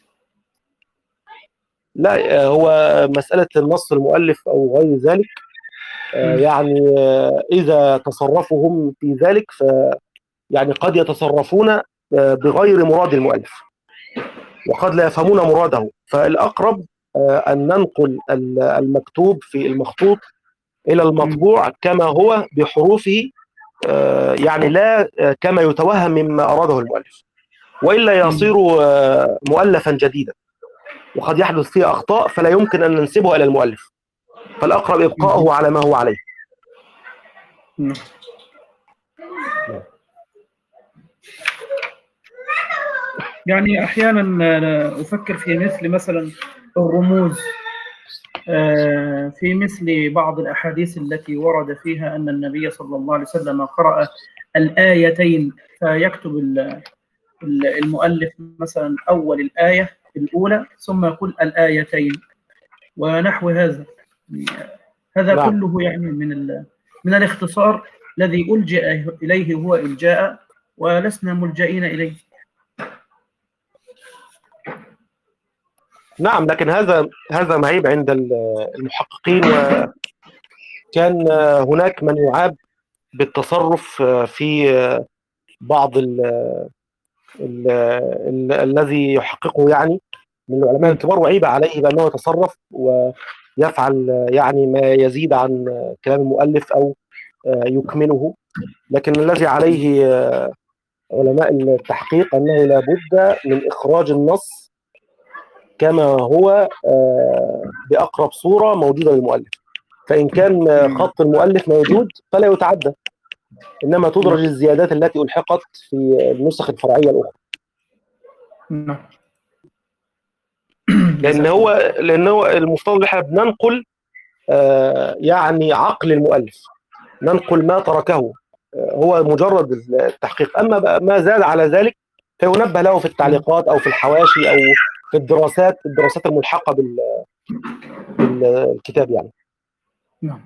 لا. آه، هو مسألة النص المؤلف أو غير ذلك، آه، مم. يعني آه، إذا تصرفوا هم في ذلك ف يعني قد يتصرفون آه، بغير مراد المؤلف، وقد لا يفهمون مراده، فالأقرب آه، أن ننقل ال- المكتوب في المخطوط إلى مم. المطبوع كما هو بحروفه، آه، يعني لا آه، كما يتوهم مما أراده المؤلف، وإلا مم. يصير آه، مؤلفا جديدا، وقد يحدث فيه أخطاء فلا يمكن أن ننسبها إلى المؤلف، فالأقرب مم. إبقاؤه على ما هو عليه. نعم. نعم. يعني أحيانا آه، أفكر في مثل مثلا الرموز آه، في مثل بعض الأحاديث التي ورد فيها أن النبي صلى الله عليه وسلم قرأ الآيتين، فيكتب ال- ال- المؤلف مثلا أول الآية الأولى ثم يقول الآيتين ونحو هذا. هذا نعم. كله يعني من ال- من الاختصار الذي ألجأ إليه هو إلجاء ولسنا ملجئين إليه. نعم، لكن هذا هذا معيب عند المحققين، وكان هناك من يعاب بالتصرف في بعض ال ال ال الذي يحققه يعني من العلماء مم. الكبار، وعيب عليه بأنه يتصرف ويفعل يعني ما يزيد عن كلام المؤلف أو يكمله، لكن الذي عليه علماء التحقيق أنه لا بد من إخراج النص كما هو بأقرب صورة موجودة للمؤلف، فإن كان مم. خط المؤلف موجود فلا يتعدى، إنما تدرج نعم. الزيادات التي ألحقت في النسخ الفرعية الأخرى. نعم. لأن جزاكم الله هو خير. لأن هو المفترض إن احنا بننقل آه، يعني عقل المؤلف، ننقل ما تركه، آه، هو مجرد التحقيق، أما بقى ما زاد على ذلك فينبه له في مم. التعليقات أو في الحواشي أو في الدراسات الدراسات الملحقة بال- بالكتاب يعني. نعم.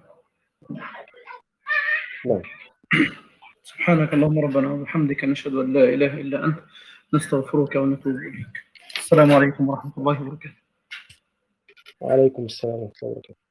نعم. سبحانك اللهم ربنا وبحمدك نشهد أن لا إله إلا أنت نستغفرك ونتوب إليك. السلام عليكم ورحمة الله وبركاته. وعليكم السلام ورحمة الله وبركاته.